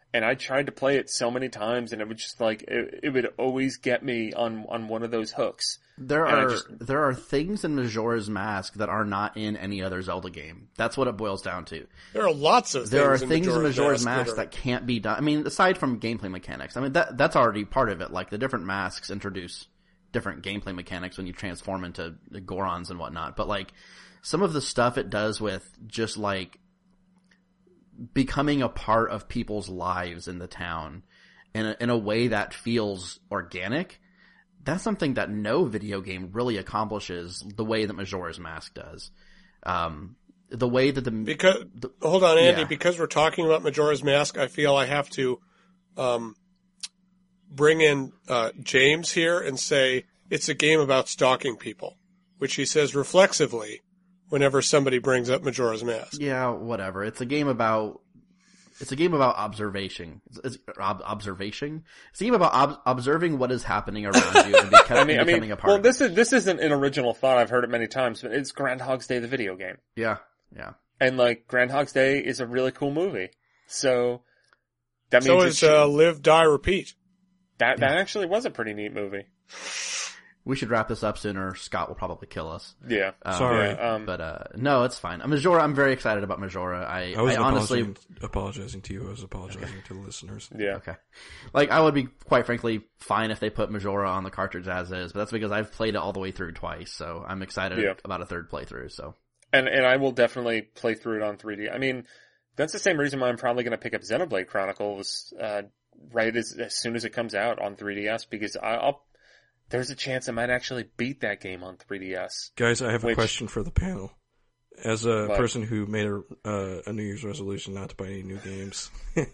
Speaker 2: And I tried to play it so many times, and it would just like it, it would always get me on on one of those hooks.
Speaker 3: There
Speaker 2: And I
Speaker 3: are
Speaker 2: just-
Speaker 3: there are things in Majora's Mask that are not in any other Zelda game. That's what it boils down to.
Speaker 4: There are lots of
Speaker 3: There are
Speaker 4: things
Speaker 3: things in Majora's
Speaker 4: Mask
Speaker 3: Mask
Speaker 4: that,
Speaker 3: that can't be done. I mean, aside from gameplay mechanics, I mean that that's already part of it. Like the different masks introduce different gameplay mechanics when you transform into the Gorons and whatnot. But like some of the stuff it does with just like becoming a part of people's lives in the town in a, in a way that feels organic. That's something that no video game really accomplishes the way that Majora's Mask does. Um, the way that the
Speaker 4: Because
Speaker 3: the,
Speaker 4: hold on, Andy.
Speaker 3: yeah.
Speaker 4: Because we're talking about Majora's Mask, I feel I have to um, bring in uh, James here and say it's a game about stalking people, which he says reflexively whenever somebody brings up Majora's Mask.
Speaker 3: yeah, whatever. It's a game about it's a game about observation. It's, it's ob- observation. It's a game about ob- observing what is happening around you and becoming,
Speaker 2: I mean, I
Speaker 3: becoming
Speaker 2: mean,
Speaker 3: a part.
Speaker 2: well,
Speaker 3: of
Speaker 2: this
Speaker 3: it.
Speaker 2: is this isn't an original thought. I've heard it many times, but it's Groundhog's Day, the video game,
Speaker 3: Yeah, yeah.
Speaker 2: and like Groundhog's Day is a really cool movie. So that
Speaker 4: So
Speaker 2: means
Speaker 4: is
Speaker 2: it should-
Speaker 4: uh, Live, Die, Repeat.
Speaker 2: that that actually was a pretty neat movie.
Speaker 3: We should wrap this up soon, or Scott will probably kill us.
Speaker 2: Yeah,
Speaker 3: Um,
Speaker 5: Sorry.
Speaker 2: yeah, um,
Speaker 3: But uh, no, it's fine. Majora, I'm very excited about Majora. I,
Speaker 5: I was
Speaker 3: I honestly,
Speaker 5: apologizing, apologizing to you. I was apologizing to the listeners.
Speaker 2: yeah.
Speaker 3: okay, like I would be quite frankly fine if they put Majora on the cartridge as is, but that's because I've played it all the way through twice, so I'm excited
Speaker 2: Yeah.
Speaker 3: about a third playthrough. So
Speaker 2: And and I will definitely play through it on three D. I mean, that's the same reason why I'm probably going to pick up Xenoblade Chronicles uh, right as as soon as it comes out on three D S, because I, I'll there's a chance I might actually beat that game on three D S.
Speaker 5: Guys, I have a
Speaker 2: Which-
Speaker 5: question for the panel. As a
Speaker 2: What?
Speaker 5: person who made a uh, a New Year's resolution not to buy any new games,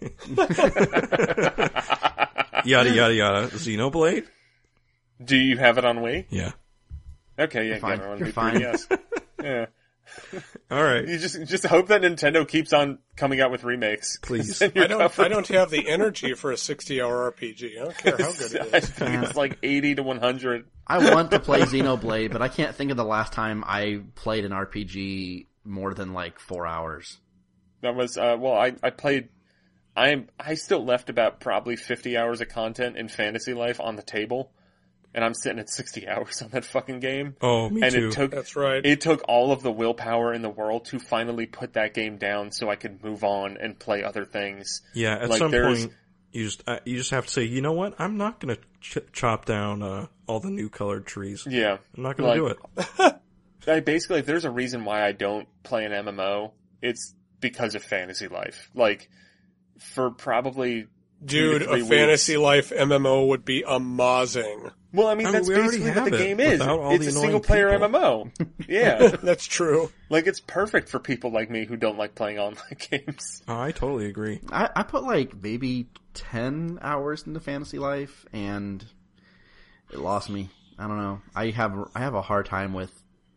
Speaker 5: yada yada yada. Xenoblade?
Speaker 2: Do you have it on Wii?
Speaker 5: Yeah.
Speaker 2: Okay, yeah,
Speaker 3: fine.
Speaker 2: get it on
Speaker 3: You're
Speaker 2: Wii
Speaker 3: fine.
Speaker 2: three D S. Yeah.
Speaker 5: All right.
Speaker 2: You just just hope that Nintendo keeps on coming out with remakes.
Speaker 5: Please.
Speaker 2: Then you're
Speaker 4: I don't.
Speaker 2: covered.
Speaker 4: I don't have the energy for a sixty-hour R P G. I don't care how good it
Speaker 2: I
Speaker 4: is.
Speaker 2: think it's like eighty to one hundred.
Speaker 3: I want to play Xenoblade, but I can't think of the last time I played an R P G more than like four hours.
Speaker 2: That was uh well I I played I I still left about probably fifty hours of content in Fantasy Life on the table, and I'm sitting at sixty hours on that fucking game.
Speaker 5: Oh, me
Speaker 2: and
Speaker 5: too.
Speaker 2: it took
Speaker 4: That's right.
Speaker 2: it took all of the willpower in the world to finally put that game down so I could move on and play other things.
Speaker 5: yeah, at
Speaker 2: like,
Speaker 5: some
Speaker 2: there's-
Speaker 5: point, you just uh, you just have to say, you know what? I'm not going to ch- chop down uh, all the new colored trees.
Speaker 2: Yeah.
Speaker 5: I'm not going to do
Speaker 2: Like-
Speaker 5: it.
Speaker 2: I basically, if there's a reason why I don't play an M M O, it's because of Fantasy Life. Like, for probably two
Speaker 4: Dude,
Speaker 2: to
Speaker 4: a
Speaker 2: three weeks-
Speaker 4: Fantasy Life M M O would be amazing.
Speaker 2: Well, I mean,
Speaker 5: I mean,
Speaker 2: that's
Speaker 5: we already
Speaker 2: basically what
Speaker 5: have
Speaker 2: the
Speaker 5: it
Speaker 2: game is.
Speaker 5: without all
Speaker 2: It's
Speaker 5: the
Speaker 2: a
Speaker 5: annoying
Speaker 2: single player
Speaker 5: people.
Speaker 2: M M O. Yeah.
Speaker 4: That's true.
Speaker 2: Like, it's perfect for people like me who don't like playing online games.
Speaker 5: Oh, I totally agree.
Speaker 3: I, I put like maybe ten hours into Fantasy Life, and it lost me. I don't know. I have I have a hard time with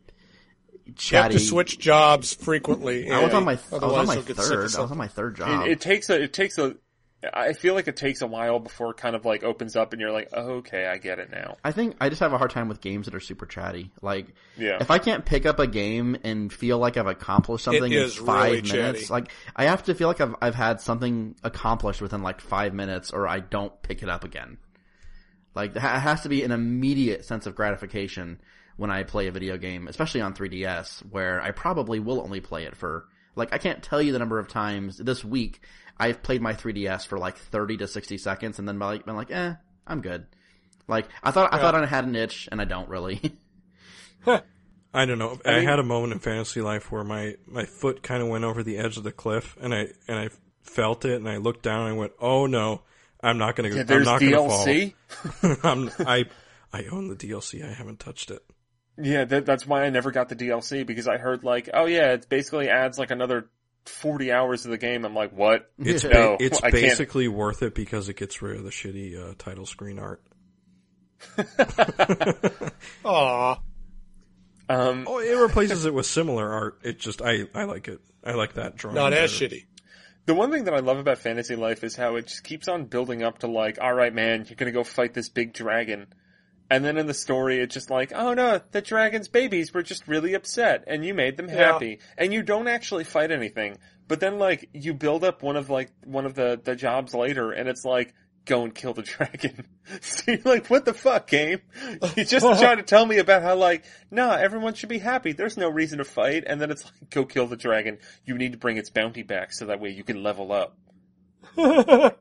Speaker 4: You have
Speaker 3: chatty.
Speaker 4: to switch jobs frequently.
Speaker 3: I was on my I was
Speaker 4: Otherwise
Speaker 3: on my
Speaker 4: you'll get sick of
Speaker 3: third. I was
Speaker 4: something.
Speaker 3: on my third
Speaker 2: It,
Speaker 3: job.
Speaker 2: it takes a, it takes a, I feel like it takes a while before it kind of like opens up and you're like, oh, okay, I get it now.
Speaker 3: I think I just have a hard time with games that are super chatty. Like,
Speaker 2: Yeah.
Speaker 3: if I can't pick up a game and feel like I've accomplished something in
Speaker 4: is
Speaker 3: five
Speaker 4: really
Speaker 3: minutes,
Speaker 4: chatty.
Speaker 3: like I have to feel like I've I've had something accomplished within like five minutes, or I don't pick it up again. Like, it has to be an immediate sense of gratification when I play a video game, especially on three D S, where I probably will only play it for, like, I can't tell you the number of times this week I've played my three D S for like thirty to sixty seconds and then been like, been like eh, I'm good. Like, I thought, I
Speaker 4: Yeah.
Speaker 3: thought I had an itch, and I don't really.
Speaker 5: I don't know.
Speaker 2: I
Speaker 5: I,
Speaker 2: mean-
Speaker 5: had a moment in Fantasy Life where my, my foot kind of went over the edge of the cliff, and I and I felt it, and I looked down, and I went, "Oh no, I'm not gonna.
Speaker 2: Yeah,
Speaker 5: I'm
Speaker 2: there's
Speaker 5: not
Speaker 2: D
Speaker 5: gonna
Speaker 2: L C.
Speaker 5: fall." I'm, I I own the D L C. I haven't touched it.
Speaker 2: Yeah, that, that's why I never got the D L C, because I heard like, oh yeah, it basically adds like another forty hours to the game. I'm like, what?
Speaker 5: It's ba-
Speaker 2: No,
Speaker 5: it's
Speaker 2: I can't.
Speaker 5: basically worth it because it gets rid of the shitty uh, title screen art.
Speaker 4: Aw.
Speaker 2: Um,
Speaker 5: Oh, it replaces it with similar art. It just I I like it. I like that drawing.
Speaker 4: Not as
Speaker 5: better.
Speaker 4: shitty.
Speaker 2: the one thing that I love about Fantasy Life is how it just keeps on building up to like, all right, man, you're gonna go fight this big dragon. And then in the story, it's just like, oh no, the dragon's babies were just really upset, and you made them
Speaker 4: Yeah.
Speaker 2: happy. And you don't actually fight anything, But then, like, you build up one of, like, one of the, the jobs later, and it's like, go and kill the dragon. So you're like, what the fuck, game? You just trying to tell me about how, like, nah, everyone should be happy. There's no reason to fight. And then it's like, go kill the dragon. You need to bring its bounty back so that way you can level up. But,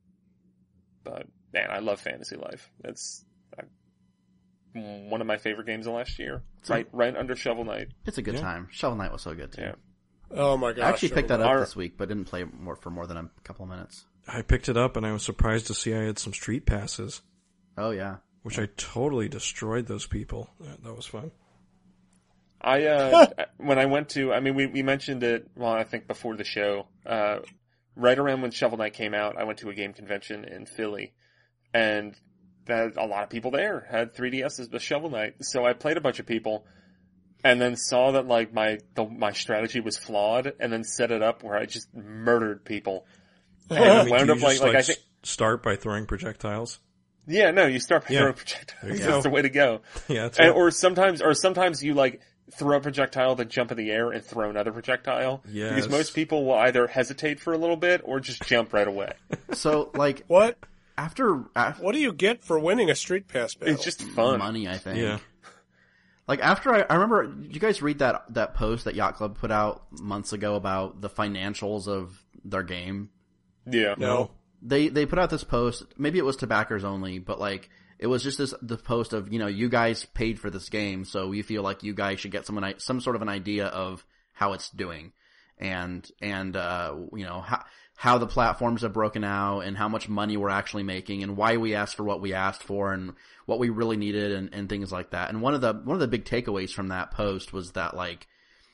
Speaker 2: man, I love Fantasy Life. It's I, one of my favorite games of last year. Right, right under Shovel Knight.
Speaker 3: It's a good
Speaker 5: Yeah.
Speaker 3: time. Shovel Knight was so good too.
Speaker 2: Yeah.
Speaker 4: Oh my gosh.
Speaker 3: I actually picked that up
Speaker 2: Our-
Speaker 3: this week, but didn't play more for more than a couple of minutes.
Speaker 5: I picked it up and I was surprised to see I had some street passes,
Speaker 3: Oh yeah.
Speaker 5: which I totally destroyed those people. That, that was fun.
Speaker 2: I, uh, when I went to, I mean, we, we mentioned it, well, I think before the show, uh, right around when Shovel Knight came out, I went to a game convention in Philly, and that, a lot of people there had three D S's with Shovel Knight, so I played a bunch of people, and then saw that, like, my, the, my strategy was flawed, and then set it up where I just murdered people. And
Speaker 5: I mean,
Speaker 2: wound
Speaker 5: do
Speaker 2: up,
Speaker 5: you
Speaker 2: like,
Speaker 5: just,
Speaker 2: like,
Speaker 5: like,
Speaker 2: I think,
Speaker 5: s- start by throwing projectiles?
Speaker 2: yeah, no, you start by
Speaker 5: Yeah.
Speaker 2: throwing projectiles.
Speaker 5: There you
Speaker 2: That's
Speaker 5: go.
Speaker 2: the way to go.
Speaker 5: Yeah, that's
Speaker 2: And,
Speaker 5: right.
Speaker 2: or sometimes, or sometimes you like throw a projectile, then jump in the air and throw another projectile.
Speaker 5: Yes.
Speaker 2: Because most people will either hesitate for a little bit or just jump right away.
Speaker 3: So like
Speaker 4: What?
Speaker 3: after, after
Speaker 4: What do you get for winning a street pass battle?
Speaker 2: It's just fun.
Speaker 3: money, I think.
Speaker 5: Yeah.
Speaker 3: Like after I, I remember, did you guys read that that post that Yacht Club put out months ago about the financials of their game?
Speaker 2: Yeah.
Speaker 4: No.
Speaker 3: They they put out this post. Maybe it was to backers only, but like it was just this the post of, you know, you guys paid for this game, so we feel like you guys should get some some sort of an idea of how it's doing, and and uh you know how how the platforms are broken out and how much money we're actually making and why we asked for what we asked for and what we really needed and, and things like that. And one of the one of the big takeaways from that post was that like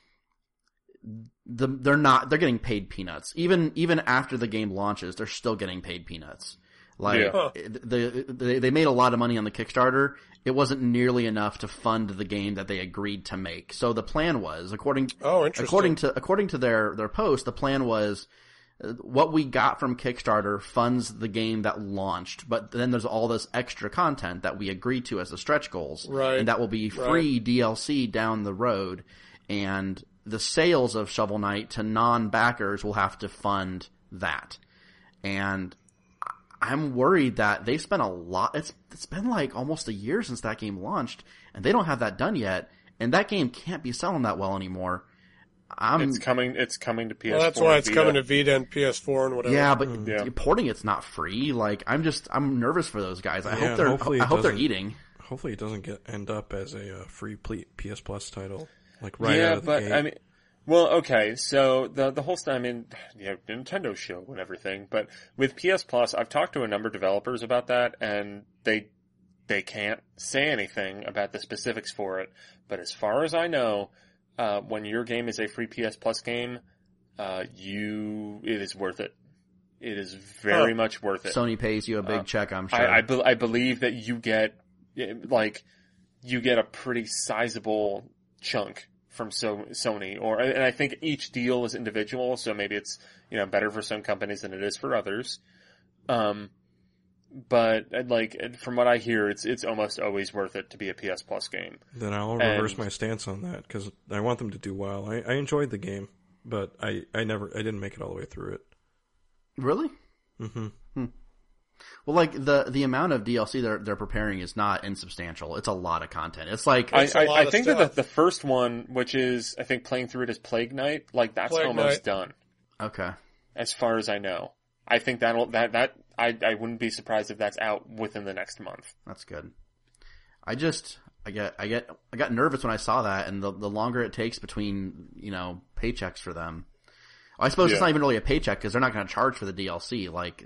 Speaker 3: the they're not they're getting paid peanuts. Even even after the game launches, they're still getting paid peanuts. Like
Speaker 2: Yeah.
Speaker 4: Huh.
Speaker 3: the, the they made a lot of money on the Kickstarter. It wasn't nearly enough to fund the game that they agreed to make. So the plan was, according
Speaker 4: Oh, interesting.
Speaker 3: according to according to their their post, the plan was uh, what we got from Kickstarter funds the game that launched, but then there's all this extra content that we agreed to as the stretch goals,
Speaker 4: Right.
Speaker 3: and that will be free D L C down the road, and the sales of Shovel Knight to non-backers will have to fund that. And I'm worried that they've spent a lot. It's it's been like almost a year since that game launched, and they don't have that done yet. And that game can't be selling that well anymore. I'm
Speaker 2: It's coming, it's coming to P S four.
Speaker 4: Well, that's why
Speaker 2: and
Speaker 4: it's
Speaker 2: Vita.
Speaker 4: coming to Vita and P S four and whatever.
Speaker 3: yeah, but
Speaker 2: Yeah.
Speaker 3: porting it's not free. Like I'm just I'm nervous for those guys. I
Speaker 5: Yeah,
Speaker 3: hope they're
Speaker 5: hopefully
Speaker 3: I
Speaker 5: it
Speaker 3: hope they're
Speaker 5: doesn't-
Speaker 3: eating.
Speaker 5: Hopefully it doesn't get end up as a uh, free ple- P S Plus title, like right
Speaker 2: yeah,
Speaker 5: out of the
Speaker 2: but
Speaker 5: gate.
Speaker 2: I mean, well, okay. So the the whole st- I mean, you know, Nintendo show and everything, but with P S Plus, I've talked to a number of developers about that, and they they can't say anything about the specifics for it. But as far as I know, uh, when your game is a free P S Plus game, uh, you it is worth it. It is very
Speaker 4: Huh.
Speaker 2: much worth it.
Speaker 3: Sony pays you a big
Speaker 2: Uh,
Speaker 3: check, I'm sure.
Speaker 2: I I, be- I believe that you get eh, like you get a pretty sizable chunk from so- Sony, or and I think each deal is individual, so maybe it's you know better for some companies than it is for others. Um, but uh, like from what I hear, it's it's almost always worth it to be a P S Plus game.
Speaker 5: Then I'll reverse
Speaker 2: and-
Speaker 5: my stance on that because I want them to do well. I, I enjoyed the game, but I, I never I didn't make it all the way through it.
Speaker 3: Really?
Speaker 5: hmm
Speaker 3: Well, like the the amount of D L C they're they're preparing is not insubstantial. It's a lot of content. It's like
Speaker 2: I,
Speaker 4: It's a
Speaker 2: I,
Speaker 4: lot
Speaker 2: I
Speaker 4: of
Speaker 2: think
Speaker 4: stuff.
Speaker 2: that the, the first one, which is I think playing through it as Plague Knight, like that's
Speaker 4: Plague
Speaker 2: almost
Speaker 4: Knight.
Speaker 2: done.
Speaker 3: okay.
Speaker 2: As far as I know, I think that'll that that I I wouldn't be surprised if that's out within the next month.
Speaker 3: That's good. I just, I get, I get, I got nervous when I saw that, and the the longer it takes between, you know, paychecks for them. I suppose it's
Speaker 2: Yeah.
Speaker 3: not even really a paycheck because they're not going to charge for the D L C. Like,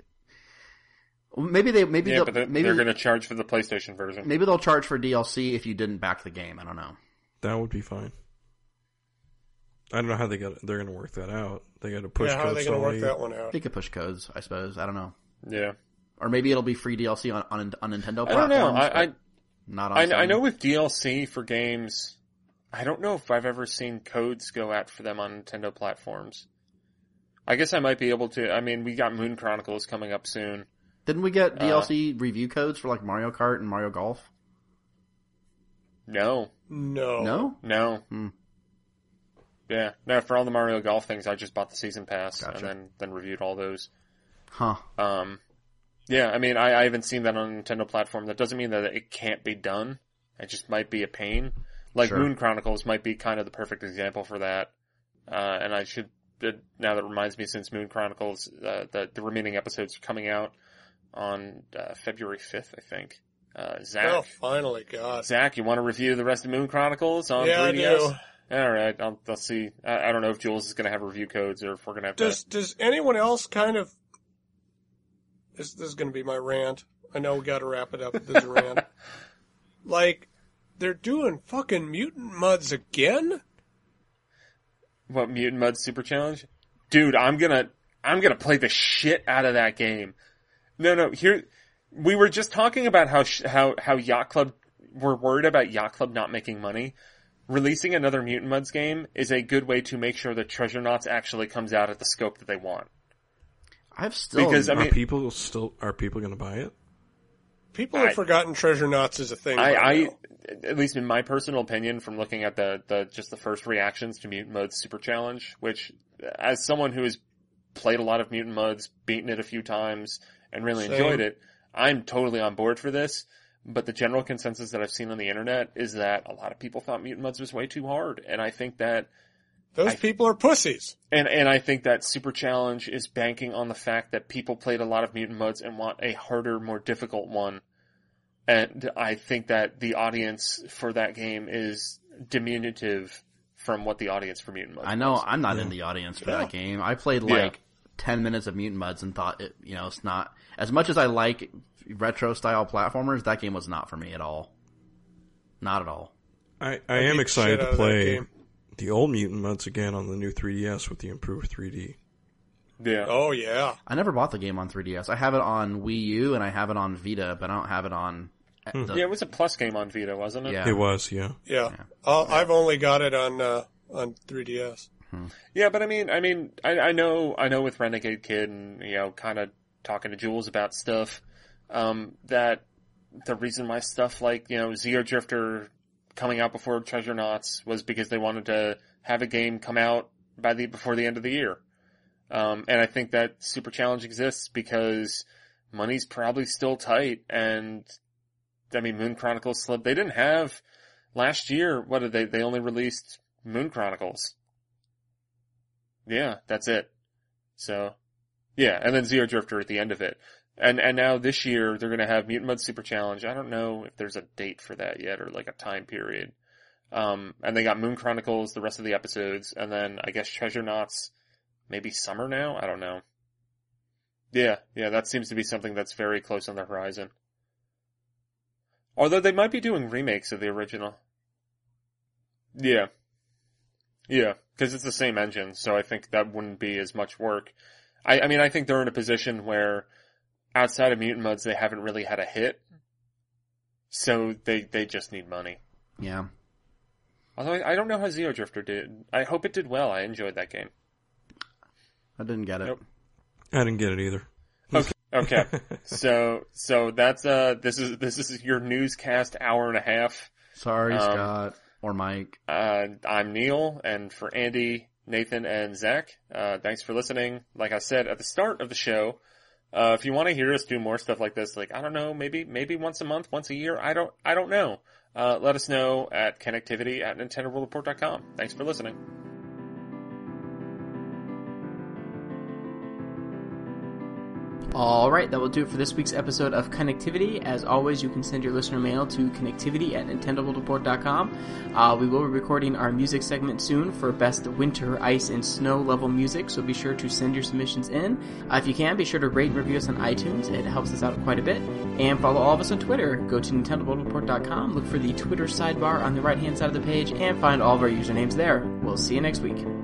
Speaker 3: maybe they, maybe
Speaker 2: Yeah,
Speaker 3: they'll,
Speaker 2: but they're,
Speaker 3: maybe
Speaker 2: they're going to charge for the PlayStation version.
Speaker 3: maybe they'll charge for D L C if you didn't back the game. I don't know.
Speaker 5: That would be fine. I don't know how they got they're going to work that out. They got to push
Speaker 4: yeah, how are
Speaker 5: code
Speaker 4: they going to work
Speaker 5: Sony.
Speaker 4: that one out?
Speaker 3: They could push codes, I suppose. I don't know.
Speaker 2: Yeah,
Speaker 3: Or maybe it'll be free D L C on on, on Nintendo
Speaker 2: I don't know.
Speaker 3: platforms.
Speaker 2: I I,
Speaker 3: but not on.
Speaker 2: I, I
Speaker 3: Sony.
Speaker 2: know with D L C for games, I don't know if I've ever seen codes go out for them on Nintendo platforms. I guess I might be able to. I mean, we got Moon Chronicles coming up soon.
Speaker 3: Didn't we get D L
Speaker 2: Uh,
Speaker 3: C review codes for like Mario Kart and Mario Golf?
Speaker 2: No,
Speaker 4: No.
Speaker 3: No.
Speaker 2: no. Yeah. No, for all the Mario Golf things, I just bought the season pass
Speaker 3: Gotcha.
Speaker 2: and then, then reviewed all those.
Speaker 3: Huh.
Speaker 2: Um, yeah, I mean, I, I haven't seen that on a Nintendo platform. That doesn't mean that it can't be done. It just might be a pain. Like
Speaker 3: Sure.
Speaker 2: Moon Chronicles might be kind of the perfect example for that. Uh, and I should, now that reminds me, since Moon Chronicles, uh, the, the remaining episodes are coming out on uh, February fifth, I think. Uh, Zach,
Speaker 4: Oh, finally, God.
Speaker 2: Zach, you want to review the rest of Moon Chronicles on
Speaker 4: Yeah, I
Speaker 2: three D S?
Speaker 4: do.
Speaker 2: All right, I'll, I'll see. I, I don't know if Jules is going to have review codes or if we're going to have
Speaker 4: Does
Speaker 2: to.
Speaker 4: does anyone else kind of? This, this is going to be my rant. I know we got to wrap it up with this rant. Like, they're doing fucking Mutant Muds again?
Speaker 2: What, Mutant Mud Super Challenge? Dude, I'm gonna, I'm gonna play the shit out of that game. No, no, here, we were just talking about how, sh- how, how Yacht Club, we're worried about Yacht Club not making money. Releasing another Mutant Muds game is a good way to make sure that Treasure Knots actually comes out at the scope that they want.
Speaker 3: I've still
Speaker 2: Because, I
Speaker 5: Are
Speaker 2: mean-
Speaker 5: people still, are people gonna buy it?
Speaker 4: People have
Speaker 2: I-
Speaker 4: forgotten Treasure Knots is a thing.
Speaker 2: I,
Speaker 4: right
Speaker 2: I,
Speaker 4: now.
Speaker 2: at least in my personal opinion, from looking at the, the, just the first reactions to Mutant Mud's Super Challenge, which, as someone who has played a lot of Mutant Muds, beaten it a few times, and really
Speaker 4: Same.
Speaker 2: enjoyed it, I'm totally on board for this. But the general consensus that I've seen on the internet is that a lot of people thought Mutant Muds was way too hard, and I think that,
Speaker 4: Those
Speaker 2: I-
Speaker 4: people are pussies.
Speaker 2: and, and I think that Super Challenge is banking on the fact that people played a lot of Mutant Muds and want a harder, more difficult one. And I think that the audience for that game is diminutive from what the audience for Mutant Muds
Speaker 3: I know
Speaker 2: was.
Speaker 3: I'm not
Speaker 5: Yeah.
Speaker 3: in the audience for
Speaker 4: Yeah.
Speaker 3: that game. I played
Speaker 2: Yeah.
Speaker 3: like ten minutes of Mutant Muds and thought it, you know, it's not as much as I like retro style platformers. That game was not for me at all. Not at all.
Speaker 5: I, I
Speaker 4: I beat
Speaker 5: am
Speaker 4: the
Speaker 5: excited
Speaker 4: shit
Speaker 5: to
Speaker 4: out of that
Speaker 5: play
Speaker 4: game.
Speaker 5: the old Mutant Muds again on the new three D S with the improved three D.
Speaker 2: Yeah.
Speaker 4: Oh, yeah.
Speaker 3: I never bought the game on three D S. I have it on Wii U and I have it on Vita, but I don't have it on. The,
Speaker 2: Yeah, it was a plus game on Vita, wasn't it?
Speaker 3: Yeah.
Speaker 5: It was, yeah.
Speaker 4: Yeah.
Speaker 3: Yeah.
Speaker 4: Uh, I've only got it on uh, on three D S.
Speaker 2: Yeah, but I mean, I mean, I, I know, I know with Renegade Kid and, you know, kind of talking to Jules about stuff, um, that the reason my stuff like, you know, Zeo Drifter coming out before Treasure Knots was because they wanted to have a game come out by the, before the end of the year. Um, and I think that Super Challenge exists because money's probably still tight and, I mean, Moon Chronicles slipped. They didn't have, last year, what did they, they only released Moon Chronicles. Yeah, that's it. So, yeah, and then Zeo Drifter at the end of it. And and now this year they're going to have Mutant Mud Super Challenge. I don't know if there's a date for that yet or like a time period. Um, and they got Moon Chronicles, the rest of the episodes, and then I guess Treasure Knots, maybe summer now? I don't know. Yeah, yeah, that seems to be something that's very close on the horizon. Although they might be doing remakes of the original. Yeah. Yeah, because it's the same engine, so I think that wouldn't be as much work. I, I mean, I think they're in a position where outside of Mutant Muds, they haven't really had a hit. So they, they just need money.
Speaker 3: Yeah.
Speaker 2: Although I, I don't know how Zeo Drifter did. I hope it did well. I enjoyed that game.
Speaker 3: I didn't get it.
Speaker 2: Nope.
Speaker 5: I didn't get it either.
Speaker 2: Okay. Okay. so, so that's, uh, this is, this is your newscast hour and a half.
Speaker 3: Sorry,
Speaker 2: Um,
Speaker 3: Scott or Mike.
Speaker 2: Uh, I'm Neil, and for Andy, Nathan, and Zach, uh, thanks for listening. Like I said at the start of the show, uh, if you want to hear us do more stuff like this, like, I don't know, maybe, maybe once a month, once a year, I don't, I don't know. Uh, let us know at connectivity at nintendo world report dot com. Thanks for listening.
Speaker 1: Alright, that will do it for this week's episode of Connectivity. As always, you can send your listener mail to connectivity at nintendo world report dot com. Uh, we will be recording our music segment soon for best winter, ice, and snow level music, so be sure to send your submissions in. Uh, if you can, be sure to rate and review us on iTunes. It helps us out quite a bit. And follow all of us on Twitter. Go to nintendo world report dot com, look for the Twitter sidebar on the right-hand side of the page, and find all of our usernames there. We'll see you next week.